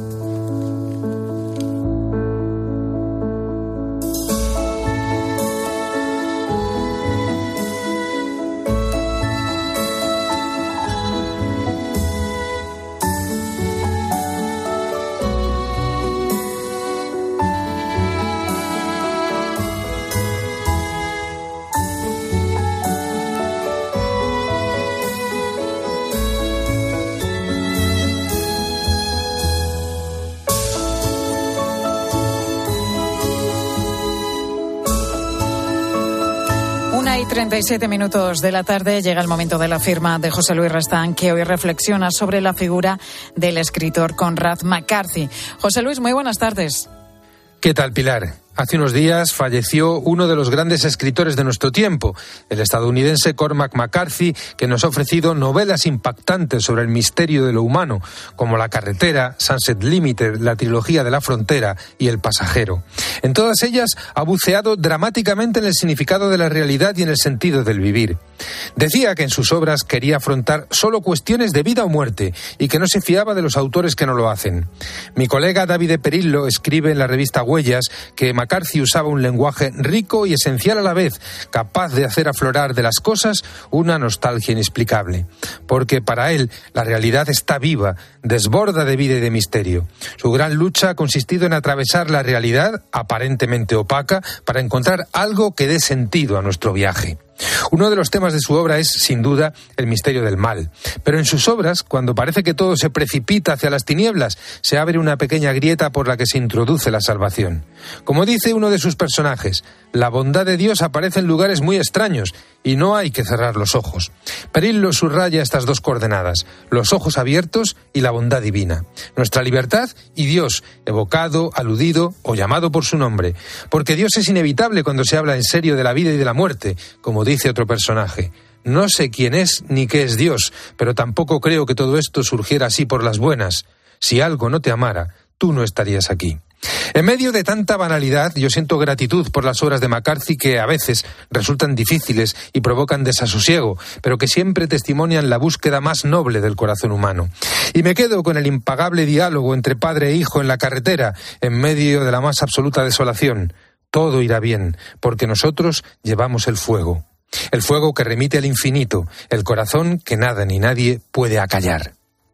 treinta y siete minutos de la tarde llega el momento de la firma de José Luis Restán, que hoy reflexiona sobre la figura del escritor Cormac McCarthy. José Luis, muy buenas tardes. ¿Qué tal, Pilar? Hace unos días falleció uno de los grandes escritores de nuestro tiempo, el estadounidense Cormac McCarthy, que nos ha ofrecido novelas impactantes sobre el misterio de lo humano, como La carretera, Sunset Limited, la trilogía de la frontera y El pasajero. En todas ellas ha buceado dramáticamente en el significado de la realidad y en el sentido del vivir. Decía que en sus obras quería afrontar solo cuestiones de vida o muerte y que no se fiaba de los autores que no lo hacen. Mi colega Davide Perillo escribe en la revista Huellas que McCarthy usaba un lenguaje rico y esencial a la vez, capaz de hacer aflorar de las cosas una nostalgia inexplicable. Porque para él la realidad está viva, desborda de vida y de misterio. Su gran lucha ha consistido en atravesar la realidad, aparentemente opaca, para encontrar algo que dé sentido a nuestro viaje. Uno de los temas de su obra es, sin duda, el misterio del mal. Pero en sus obras, cuando parece que todo se precipita hacia las tinieblas, se abre una pequeña grieta por la que se introduce la salvación. Como dice uno de sus personajes, la bondad de Dios aparece en lugares muy extraños y no hay que cerrar los ojos. Perillo subraya estas dos coordenadas, los ojos abiertos y la bondad divina. Nuestra libertad y Dios, evocado, aludido o llamado por su nombre. Porque Dios es inevitable cuando se habla en serio de la vida y de la muerte, como dice otro personaje. No sé quién es ni qué es Dios, pero tampoco creo que todo esto surgiera así por las buenas. Si algo no te amara, tú no estarías aquí. En medio de tanta banalidad, yo siento gratitud por las obras de McCarthy que a veces resultan difíciles y provocan desasosiego, pero que siempre testimonian la búsqueda más noble del corazón humano. Y me quedo con el impagable diálogo entre padre e hijo en la carretera, en medio de la más absoluta desolación. Todo irá bien, porque nosotros llevamos el fuego. El fuego que remite al infinito, el corazón que nada ni nadie puede acallar.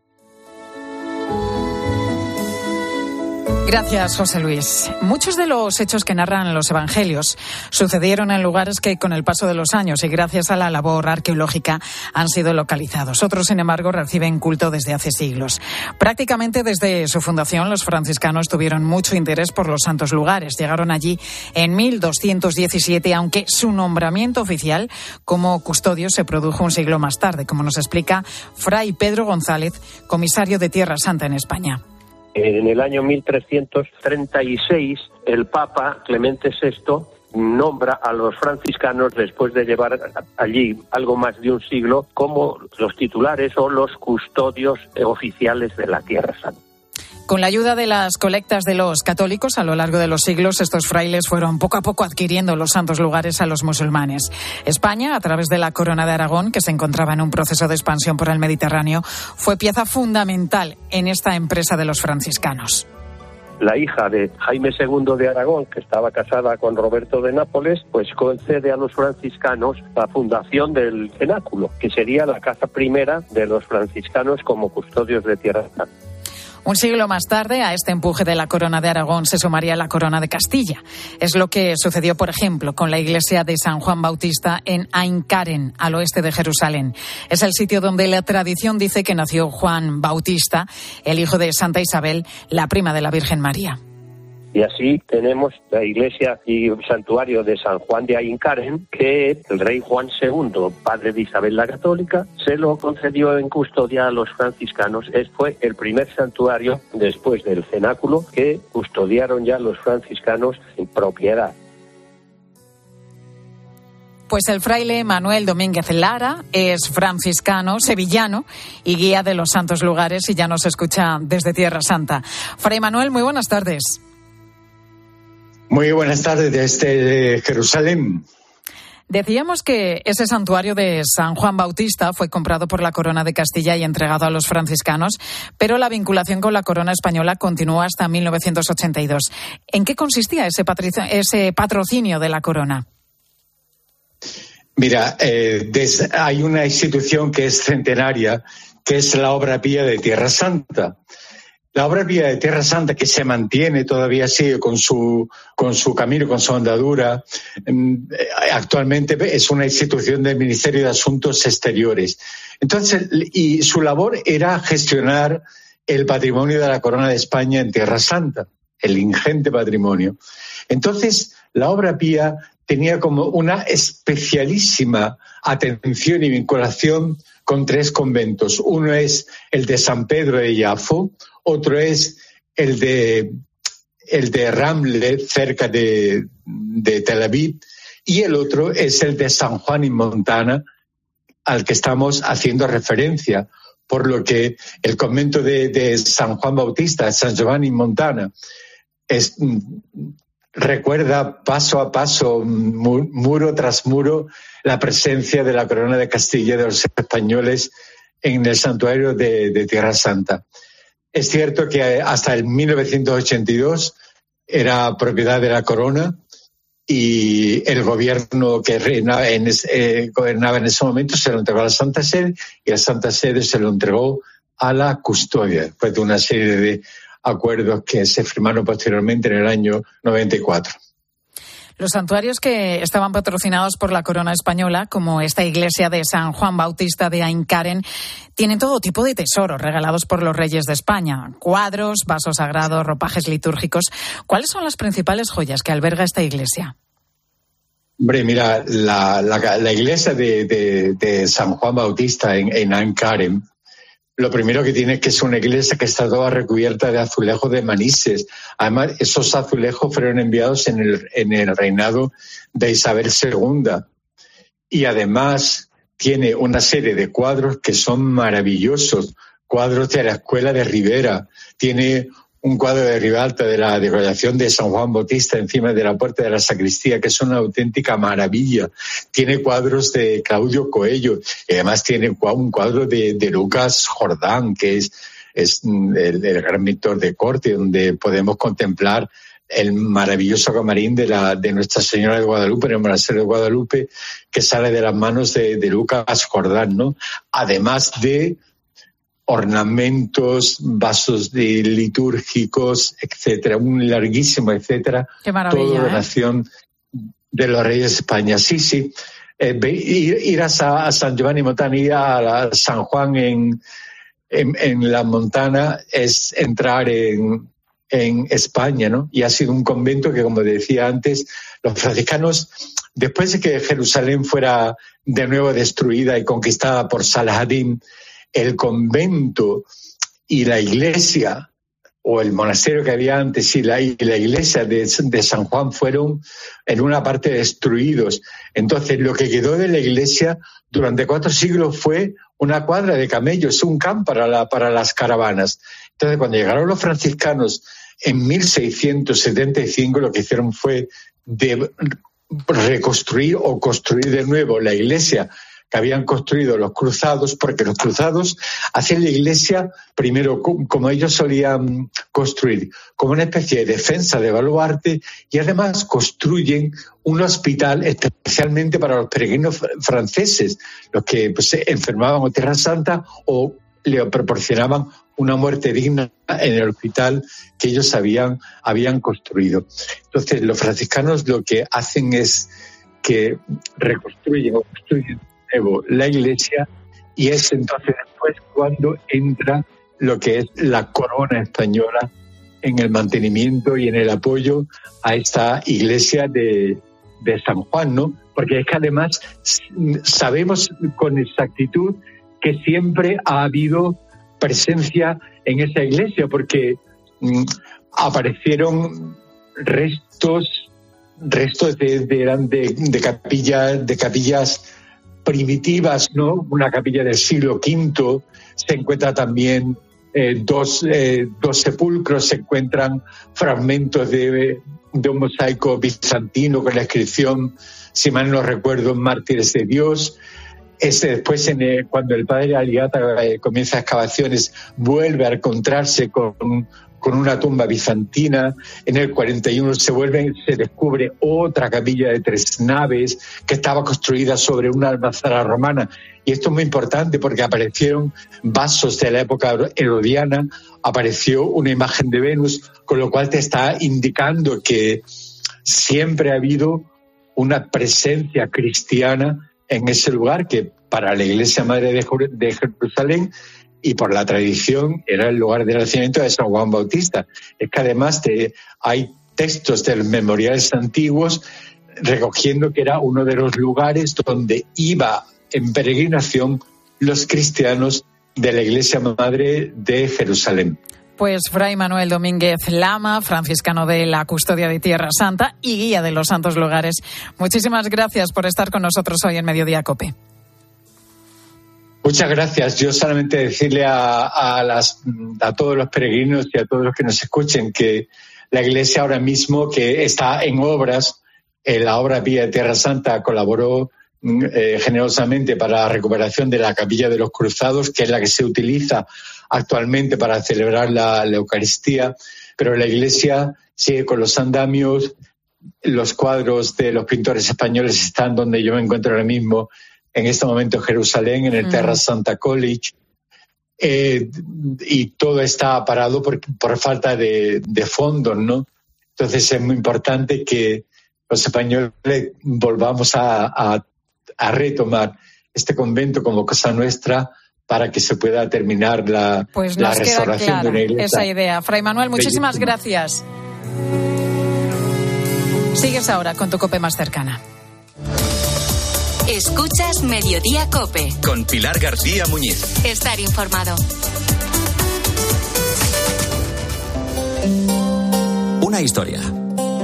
Gracias, José Luis. Muchos de los hechos que narran los evangelios sucedieron en lugares que con el paso de los años y gracias a la labor arqueológica han sido localizados. Otros, sin embargo, reciben culto desde hace siglos. Prácticamente desde su fundación, los franciscanos tuvieron mucho interés por los santos lugares. Llegaron allí en mil doscientos diecisiete, aunque su nombramiento oficial como custodio se produjo un siglo más tarde, como nos explica Fray Pedro González, comisario de Tierra Santa en España. En el año mil trescientos treinta y seis, el Papa Clemente sexto nombra a los franciscanos, después de llevar allí algo más de un siglo, como los titulares o los custodios oficiales de la Tierra Santa. Con la ayuda de las colectas de los católicos a lo largo de los siglos, estos frailes fueron poco a poco adquiriendo los santos lugares a los musulmanes. España, a través de la Corona de Aragón, que se encontraba en un proceso de expansión por el Mediterráneo, fue pieza fundamental en esta empresa de los franciscanos. La hija de Jaime segundo de Aragón, que estaba casada con Roberto de Nápoles, pues concede a los franciscanos la fundación del cenáculo, que sería la casa primera de los franciscanos como custodios de Tierra Santa. Un siglo más tarde, a este empuje de la Corona de Aragón se sumaría la Corona de Castilla. Es lo que sucedió, por ejemplo, con la iglesia de San Juan Bautista en Ain Karen, al oeste de Jerusalén. Es el sitio donde la tradición dice que nació Juan Bautista, el hijo de Santa Isabel, la prima de la Virgen María. Y así tenemos la iglesia y santuario de San Juan de Ain Karen, que el rey Juan segundo, padre de Isabel la Católica, se lo concedió en custodia a los franciscanos. Este fue el primer santuario, después del cenáculo, que custodiaron ya los franciscanos en propiedad. Pues el fraile Manuel Domínguez Lara es franciscano, sevillano y guía de los santos lugares y ya nos escucha desde Tierra Santa. Fray Manuel, muy buenas tardes. Muy buenas tardes desde Jerusalén. Decíamos que ese santuario de San Juan Bautista fue comprado por la Corona de Castilla y entregado a los franciscanos, pero la vinculación con la Corona española continuó hasta mil novecientos ochenta y dos. ¿En qué consistía ese, patricio, ese patrocinio de la Corona? Mira, eh, des, hay una institución que es centenaria, que es la Obra Pía de Tierra Santa. La Obra Pía de Tierra Santa, que se mantiene todavía, sigue con su, con su camino, con su andadura, actualmente es una institución del Ministerio de Asuntos Exteriores. Entonces, y su labor era gestionar el patrimonio de la Corona de España en Tierra Santa, el ingente patrimonio. Entonces, la Obra Pía tenía como una especialísima atención y vinculación con tres conventos. Uno es el de San Pedro de Yafo, otro es el de, el de Ramle, cerca de, de Tel Aviv, y el otro es el de San Juan in Montana, al que estamos haciendo referencia, por lo que el convento de, de San Juan Bautista, San Giovanni in Montana, es, recuerda paso a paso, muro tras muro, la presencia de la Corona de Castilla, de los españoles, en el santuario de, de Tierra Santa. Es cierto que hasta el mil novecientos ochenta y dos era propiedad de la Corona y el gobierno que reinaba en, eh, gobernaba en ese momento se lo entregó a la Santa Sede y la Santa Sede se lo entregó a la custodia, después de una serie de acuerdos que se firmaron posteriormente en el año noventa y cuatro. Los santuarios que estaban patrocinados por la Corona española, como esta iglesia de San Juan Bautista de Ain Karen, tienen todo tipo de tesoros regalados por los reyes de España. Cuadros, vasos sagrados, ropajes litúrgicos. ¿Cuáles son las principales joyas que alberga esta iglesia? Hombre, mira, la, la, la iglesia de, de, de San Juan Bautista en, en Ain Karen, lo primero que tiene es que es una iglesia que está toda recubierta de azulejos de manises. Además, esos azulejos fueron enviados en el, en el reinado de Isabel segunda. Y además tiene una serie de cuadros que son maravillosos, cuadros de la escuela de Rivera, tiene un cuadro de Ribalta de la decoración de San Juan Bautista encima de la puerta de la sacristía, que es una auténtica maravilla. Tiene cuadros de Claudio Coello, y además tiene un cuadro de, de Lucas Jordán, que es, es el, el gran pintor de corte, donde podemos contemplar el maravilloso camarín de la de Nuestra Señora de Guadalupe, en el monasterio de Guadalupe, que sale de las manos de, de Lucas Jordán, ¿no? Además de ornamentos, vasos de litúrgicos, etcétera, un larguísimo etcétera. Qué maravilla, Todo ¿eh? donación de los Reyes de España. Sí, sí. Eh, ir, ir a, Sa, a San Giovanni Montana, ir a, la, San Juan en, en, en la Montana es entrar en, en España, ¿no? Y ha sido un convento que, como decía antes, los franciscanos, después de que Jerusalén fuera de nuevo destruida y conquistada por Saladín, el convento y la iglesia, o el monasterio que había antes y la, y la iglesia de, de San Juan fueron en una parte destruidos. Entonces, lo que quedó de la iglesia durante cuatro siglos fue una cuadra de camellos, un camp para, la, para las caravanas. Entonces, cuando llegaron los franciscanos en mil seiscientos setenta y cinco, lo que hicieron fue de reconstruir o construir de nuevo la iglesia que habían construido los cruzados, porque los cruzados hacen la iglesia, primero, como ellos solían construir, como una especie de defensa de baluarte, y además construyen un hospital especialmente para los peregrinos franceses, los que pues, se enfermaban en Tierra Santa o le proporcionaban una muerte digna en el hospital que ellos habían, habían construido. Entonces, los franciscanos lo que hacen es que reconstruyen o construyen la iglesia, y es entonces después cuando entra lo que es la corona española en el mantenimiento y en el apoyo a esta iglesia de, de San Juan, ¿no? Porque es que además sabemos con exactitud que siempre ha habido presencia en esa iglesia, porque mm, aparecieron restos restos de, de, de, de capillas de capillas primitivas, ¿no? Una capilla del siglo quinto, se encuentra también eh, dos, eh, dos sepulcros, se encuentran fragmentos de, de un mosaico bizantino con la inscripción, si mal no recuerdo, Mártires de Dios. Ese después, en el, cuando el padre Aliata eh, comienza excavaciones, vuelve a encontrarse con, con una tumba bizantina. En el cuarenta y uno se vuelve, se descubre otra capilla de tres naves que estaba construida sobre una almazara romana. Y esto es muy importante porque aparecieron vasos de la época herodiana, apareció una imagen de Venus, con lo cual te está indicando que siempre ha habido una presencia cristiana en ese lugar, que para la Iglesia Madre de Jerusalén y por la tradición era el lugar de nacimiento de San Juan Bautista. Es que además de, hay textos de los memoriales antiguos recogiendo que era uno de los lugares donde iba en peregrinación los cristianos de la Iglesia Madre de Jerusalén. Pues Fray Manuel Domínguez Lama, franciscano de la Custodia de Tierra Santa y guía de los santos lugares. Muchísimas gracias por estar con nosotros hoy en Mediodía COPE. Muchas gracias. Yo solamente decirle a, a, las, a todos los peregrinos y a todos los que nos escuchen que la Iglesia ahora mismo, que está en obras, en la obra Vía de Tierra Santa colaboró eh, generosamente para la recuperación de la Capilla de los Cruzados, que es la que se utiliza actualmente para celebrar la, la Eucaristía, pero la Iglesia sigue con los andamios. Los cuadros de los pintores españoles están donde yo me encuentro ahora mismo, en este momento en Jerusalén, en el mm. Terra Santa College, eh, y todo está parado por, por falta de, de fondos, ¿no? Entonces es muy importante que los españoles volvamos a, a, a retomar este convento como cosa nuestra para que se pueda terminar la, pues la nos restauración queda clara de una iglesia. Esa idea. Fray Manuel, muchísimas Bellísima. Gracias. Sigues ahora con tu COPE más cercana. Escuchas Mediodía COPE. Con Pilar García Muñiz. Estar informado. Una historia.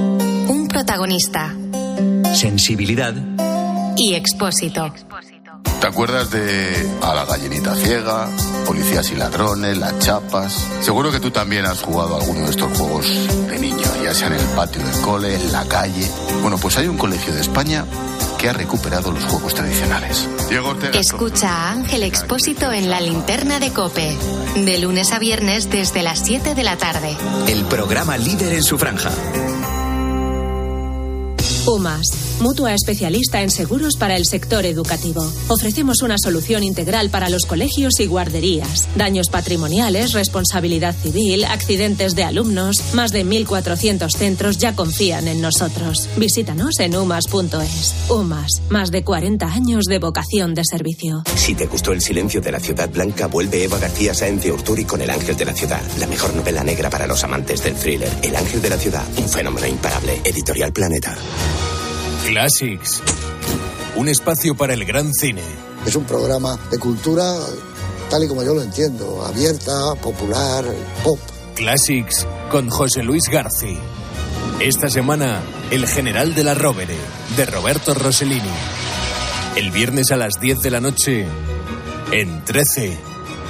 Un protagonista. Sensibilidad. Y Expósito. ¿Te acuerdas de A la gallinita ciega, Policías y ladrones, Las chapas? Seguro que tú también has jugado a alguno de estos juegos de niño, ya sea en el patio del cole, en la calle. Bueno, pues hay un colegio de España que ha recuperado los juegos tradicionales. Diego Ortega. Escucha a Ángel Expósito en La Linterna de COPE, de lunes a viernes desde las siete de la tarde. El programa líder en su franja. UMAS, mutua especialista en seguros para el sector educativo. Ofrecemos una solución integral para los colegios y guarderías. Daños patrimoniales, responsabilidad civil, accidentes de alumnos. Más de mil cuatrocientos centros ya confían en nosotros. Visítanos en umas punto es. UMAS, más de cuarenta años de vocación de servicio. Si te gustó El silencio de la ciudad blanca, vuelve Eva García Sáenz de Urturi con El ángel de la ciudad, la mejor novela negra para los amantes del thriller. El ángel de la ciudad, un fenómeno imparable. Editorial Planeta. Classics, un espacio para el gran cine. Es un programa de cultura tal y como yo lo entiendo, abierta, popular, pop. Classics con José Luis García. Esta semana, El general de la Rovere, de Roberto Rossellini. El viernes a las diez de la noche, en trece.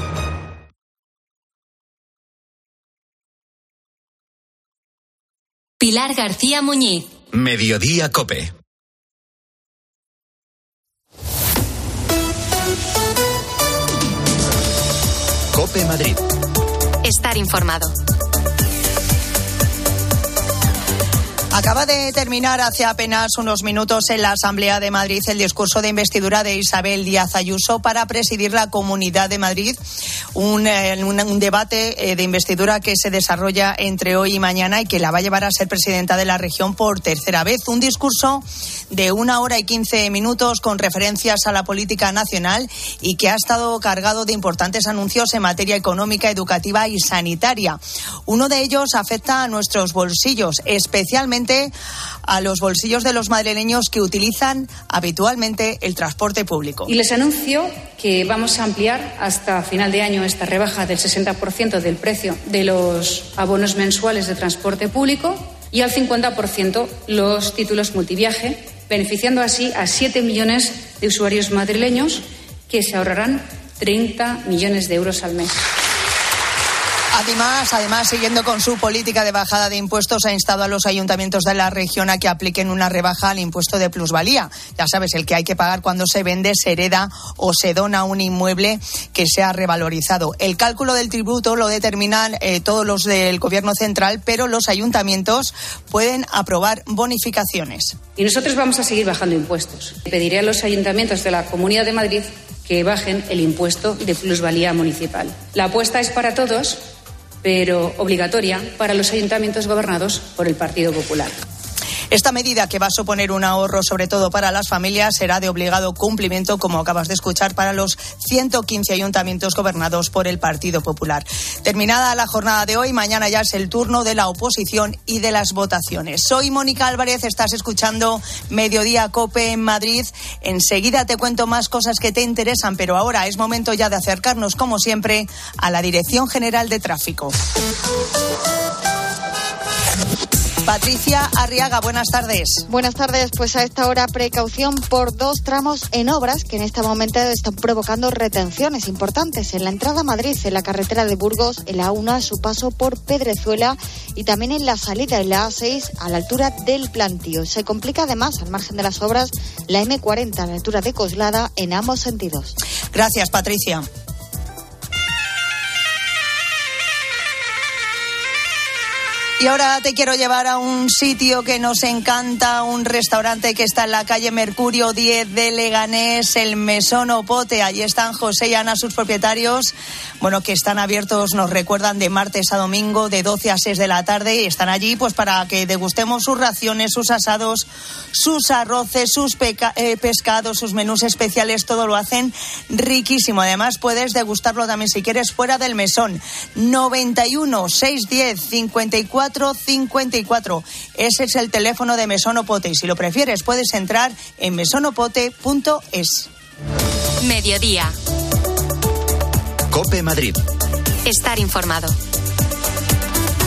Pilar García Muñiz. Mediodía COPE. COPE Madrid. Estar informado. Acaba de terminar hace apenas unos minutos en la Asamblea de Madrid el discurso de investidura de Isabel Díaz Ayuso para presidir la Comunidad de Madrid. Un, eh, un, un debate eh, de investidura que se desarrolla entre hoy y mañana y que la va a llevar a ser presidenta de la región por tercera vez. Un discurso de una hora y quince minutos con referencias a la política nacional y que ha estado cargado de importantes anuncios en materia económica, educativa y sanitaria. Uno de ellos afecta a nuestros bolsillos, especialmente a los bolsillos de los madrileños que utilizan habitualmente el transporte público. Y les anuncio que vamos a ampliar hasta final de año esta rebaja del sesenta por ciento del precio de los abonos mensuales de transporte público y al cincuenta por ciento los títulos multiviaje, beneficiando así a siete millones de usuarios madrileños que se ahorrarán treinta millones de euros al mes. Además, además, siguiendo con su política de bajada de impuestos, ha instado a los ayuntamientos de la región a que apliquen una rebaja al impuesto de plusvalía. Ya sabes, el que hay que pagar cuando se vende, se hereda o se dona un inmueble que se ha revalorizado. El cálculo del tributo lo determinan eh, todos los del Gobierno central, pero los ayuntamientos pueden aprobar bonificaciones. Y nosotros vamos a seguir bajando impuestos. Pediré a los ayuntamientos de la Comunidad de Madrid que bajen el impuesto de plusvalía municipal. La apuesta es para todos, pero obligatoria para los ayuntamientos gobernados por el Partido Popular. Esta medida, que va a suponer un ahorro sobre todo para las familias, será de obligado cumplimiento, como acabas de escuchar, para los ciento quince ayuntamientos gobernados por el Partido Popular. Terminada la jornada de hoy, mañana ya es el turno de la oposición y de las votaciones. Soy Mónica Álvarez, estás escuchando Mediodía COPE en Madrid. Enseguida te cuento más cosas que te interesan, pero ahora es momento ya de acercarnos, como siempre, a la Dirección General de Tráfico. Patricia Arriaga, buenas tardes. Buenas tardes, pues a esta hora precaución por dos tramos en obras que en este momento están provocando retenciones importantes en la entrada a Madrid, en la carretera de Burgos, en la A uno a su paso por Pedrezuela y también en la salida en la A seis a la altura del Plantío. Se complica además, al margen de las obras, la eme cuarenta a la altura de Coslada en ambos sentidos. Gracias, Patricia. Y ahora te quiero llevar a un sitio que nos encanta, un restaurante que está en la calle Mercurio diez de Leganés, el Mesón Opote. Allí están José y Ana, sus propietarios, bueno, que están abiertos, nos recuerdan, de martes a domingo, de doce a seis de la tarde. Y están allí pues para que degustemos sus raciones, sus asados, sus arroces, sus peca- eh, pescados, sus menús especiales. Todo lo hacen riquísimo. Además, puedes degustarlo también si quieres fuera del mesón. noventa y uno, seiscientos diez, cincuenta y cuatro cincuenta y cuatro. Ese es el teléfono de Mesón Opote y si lo prefieres puedes entrar en mesón opote punto es. Mediodía. COPE Madrid. Estar informado.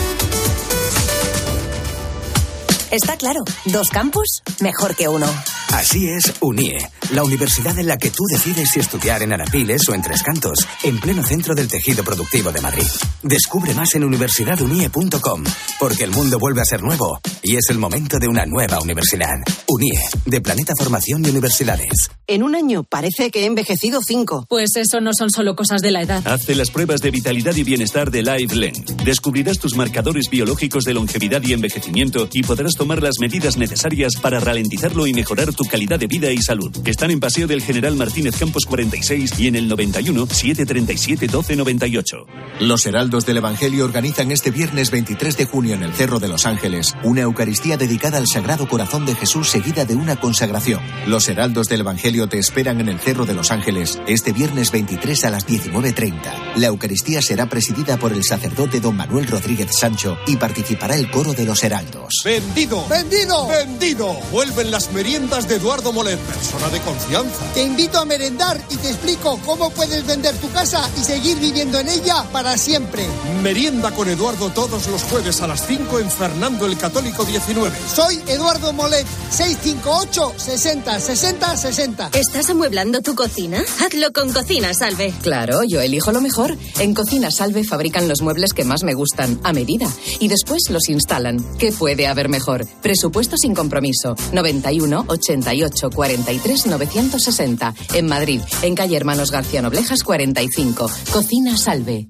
Está claro, dos campus, mejor que uno. Así es UNIE, la universidad en la que tú decides si estudiar en Arapiles o en Tres Cantos, en pleno centro del tejido productivo de Madrid. Descubre más en universidad unie punto com, porque el mundo vuelve a ser nuevo y es el momento de una nueva universidad. UNIE, de Planeta Formación y Universidades. En un año parece que he envejecido cinco. Pues eso no son solo cosas de la edad. Hazte las pruebas de vitalidad y bienestar de LifeLen. Descubrirás tus marcadores biológicos de longevidad y envejecimiento y podrás tomar las medidas necesarias para ralentizarlo y mejorar tu calidad de vida y salud. Están en Paseo del General Martínez Campos cuarenta y seis y en el noventa y uno, setecientos treinta y siete, doce noventa y ocho. Los Heraldos del Evangelio organizan este viernes veintitrés de junio en el Cerro de los Ángeles una Eucaristía dedicada al Sagrado Corazón de Jesús seguida de una consagración. Los Heraldos del Evangelio te esperan en el Cerro de los Ángeles este viernes veintitrés a las diecinueve treinta. La Eucaristía será presidida por el sacerdote don Manuel Rodríguez Sancho y participará el coro de los Heraldos. ¡Vendido! ¡Vendido! ¡Vendido! Vuelven las meriendas de Eduardo Molet, persona de confianza. Te invito a merendar y te explico cómo puedes vender tu casa y seguir viviendo en ella para siempre. Merienda con Eduardo todos los jueves a las cinco en Fernando el Católico diecinueve. Soy Eduardo Molet, seiscientos cincuenta y ocho, sesenta, sesenta, sesenta. ¿Estás amueblando tu cocina? Hazlo con Cocina Salve. Claro, yo elijo lo mejor. En Cocina Salve fabrican los muebles que más me gustan, a medida, y después los instalan. ¿Qué puede haber mejor? Presupuesto sin compromiso. noventa y uno, ochenta y ocho, cuarenta y tres, novecientos sesenta. En Madrid, en calle Hermanos García Noblejas cuarenta y cinco. Cocina Salve.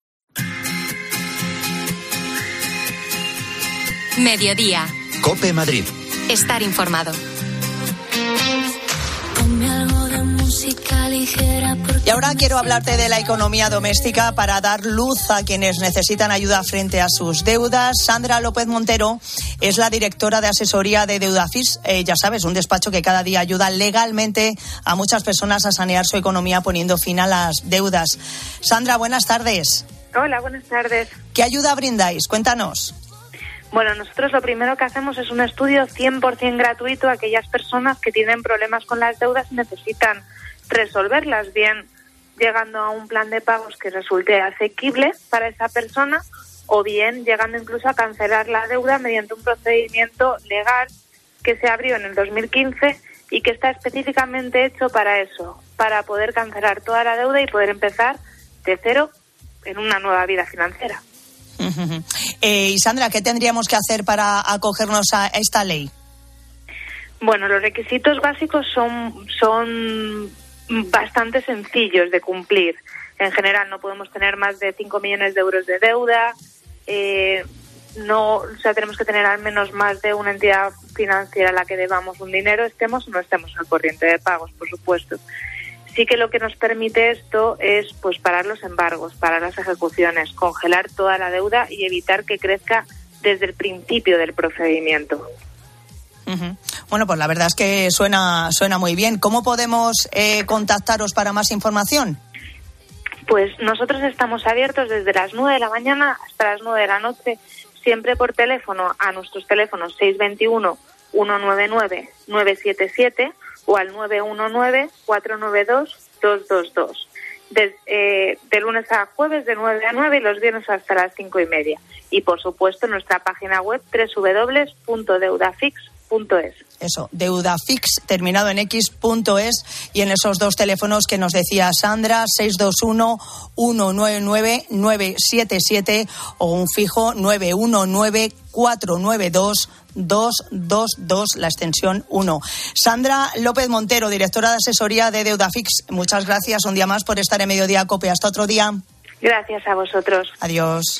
Mediodía. COPE Madrid. Estar informado. Y ahora quiero hablarte de la economía doméstica para dar luz a quienes necesitan ayuda frente a sus deudas. Sandra López Montero es la directora de asesoría de Deudafix. Eh, ya sabes, un despacho que cada día ayuda legalmente a muchas personas a sanear su economía poniendo fin a las deudas. Sandra, buenas tardes. Hola, buenas tardes. ¿Qué ayuda brindáis? Cuéntanos. Bueno, nosotros lo primero que hacemos es un estudio cien por ciento gratuito a aquellas personas que tienen problemas con las deudas y necesitan resolverlas, bien llegando a un plan de pagos que resulte asequible para esa persona o bien llegando incluso a cancelar la deuda mediante un procedimiento legal que se abrió en el dos mil quince y que está específicamente hecho para eso, para poder cancelar toda la deuda y poder empezar de cero en una nueva vida financiera. Uh-huh. Eh, y Sandra, ¿qué tendríamos que hacer para acogernos a esta ley? Bueno, los requisitos básicos son, son bastante sencillos de cumplir. En general, no podemos tener más de cinco millones de euros de deuda, eh, no, o sea, tenemos que tener al menos más de una entidad financiera a la que debamos un dinero, estemos o no estemos al corriente de pagos, por supuesto. Sí que lo que nos permite esto es pues parar los embargos, parar las ejecuciones, congelar toda la deuda y evitar que crezca desde el principio del procedimiento. Uh-huh. Bueno, pues la verdad es que suena suena muy bien. ¿Cómo podemos eh, contactaros para más información? Pues nosotros estamos abiertos desde las nueve de la mañana hasta las nueve de la noche, siempre por teléfono a nuestros teléfonos seis dos uno, uno nueve nueve, nueve siete siete o al nueve uno nueve, cuatro nueve dos, dos dos dos. De, eh, de lunes a jueves de nueve a nueve y los viernes hasta las cinco y media. Y por supuesto nuestra página web doble u doble u doble u punto deudafix punto es. Eso, Deudafix, terminado en x punto es, y en esos dos teléfonos que nos decía Sandra, seis dos uno, uno nueve nueve, nueve siete siete o un fijo nueve uno nueve, cuatro nueve dos, dos dos dos, la extensión uno. Sandra López Montero, directora de asesoría de Deudafix, muchas gracias un día más por estar en Mediodía COPE. Hasta otro día. Gracias a vosotros. Adiós.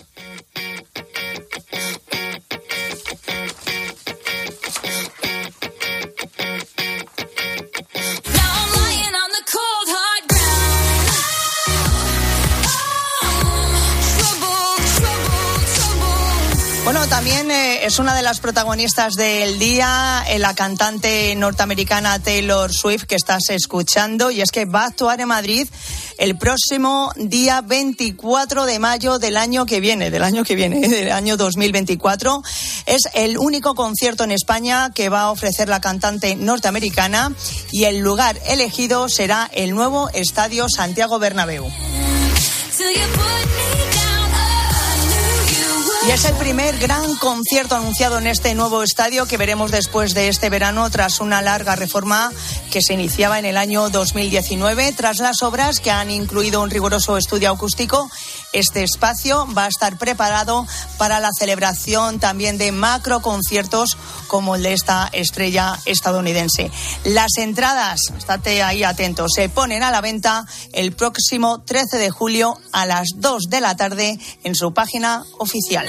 Bueno, también eh, es una de las protagonistas del día, eh, la cantante norteamericana Taylor Swift, que estás escuchando, y es que va a actuar en Madrid el próximo día veinticuatro de mayo del año que viene, del año que viene, del año dos mil veinticuatro. Es el único concierto en España que va a ofrecer la cantante norteamericana y el lugar elegido será el nuevo Estadio Santiago Bernabéu. Y es el primer gran concierto anunciado en este nuevo estadio que veremos después de este verano, tras una larga reforma que se iniciaba en el año dos mil diecinueve. Tras las obras que han incluido un riguroso estudio acústico, este espacio va a estar preparado para la celebración también de macro conciertos como el de esta estrella estadounidense. Las entradas, estate ahí atento, se ponen a la venta el próximo trece de julio a las dos de la tarde en su página oficial.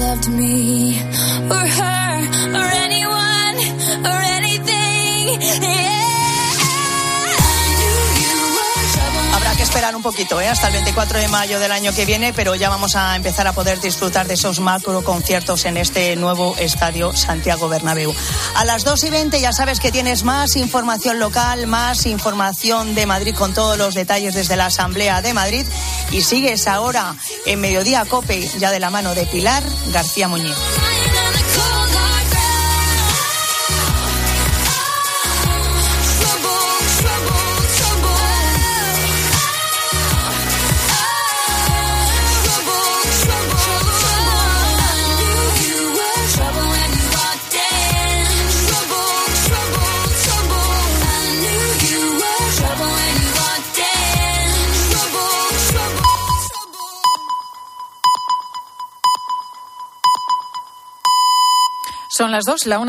Habrá que esperar un poquito, ¿eh? hasta el veinticuatro de mayo del año que viene, pero ya vamos a empezar a poder disfrutar de esos macro conciertos en este nuevo estadio Santiago Bernabéu. A las dos y veinte ya sabes que tienes más información local, más información de Madrid con todos los detalles desde la Asamblea de Madrid, y sigues ahora en Mediodía COPE, ya de la mano de Pilar García Muñiz. Son las dos, la una.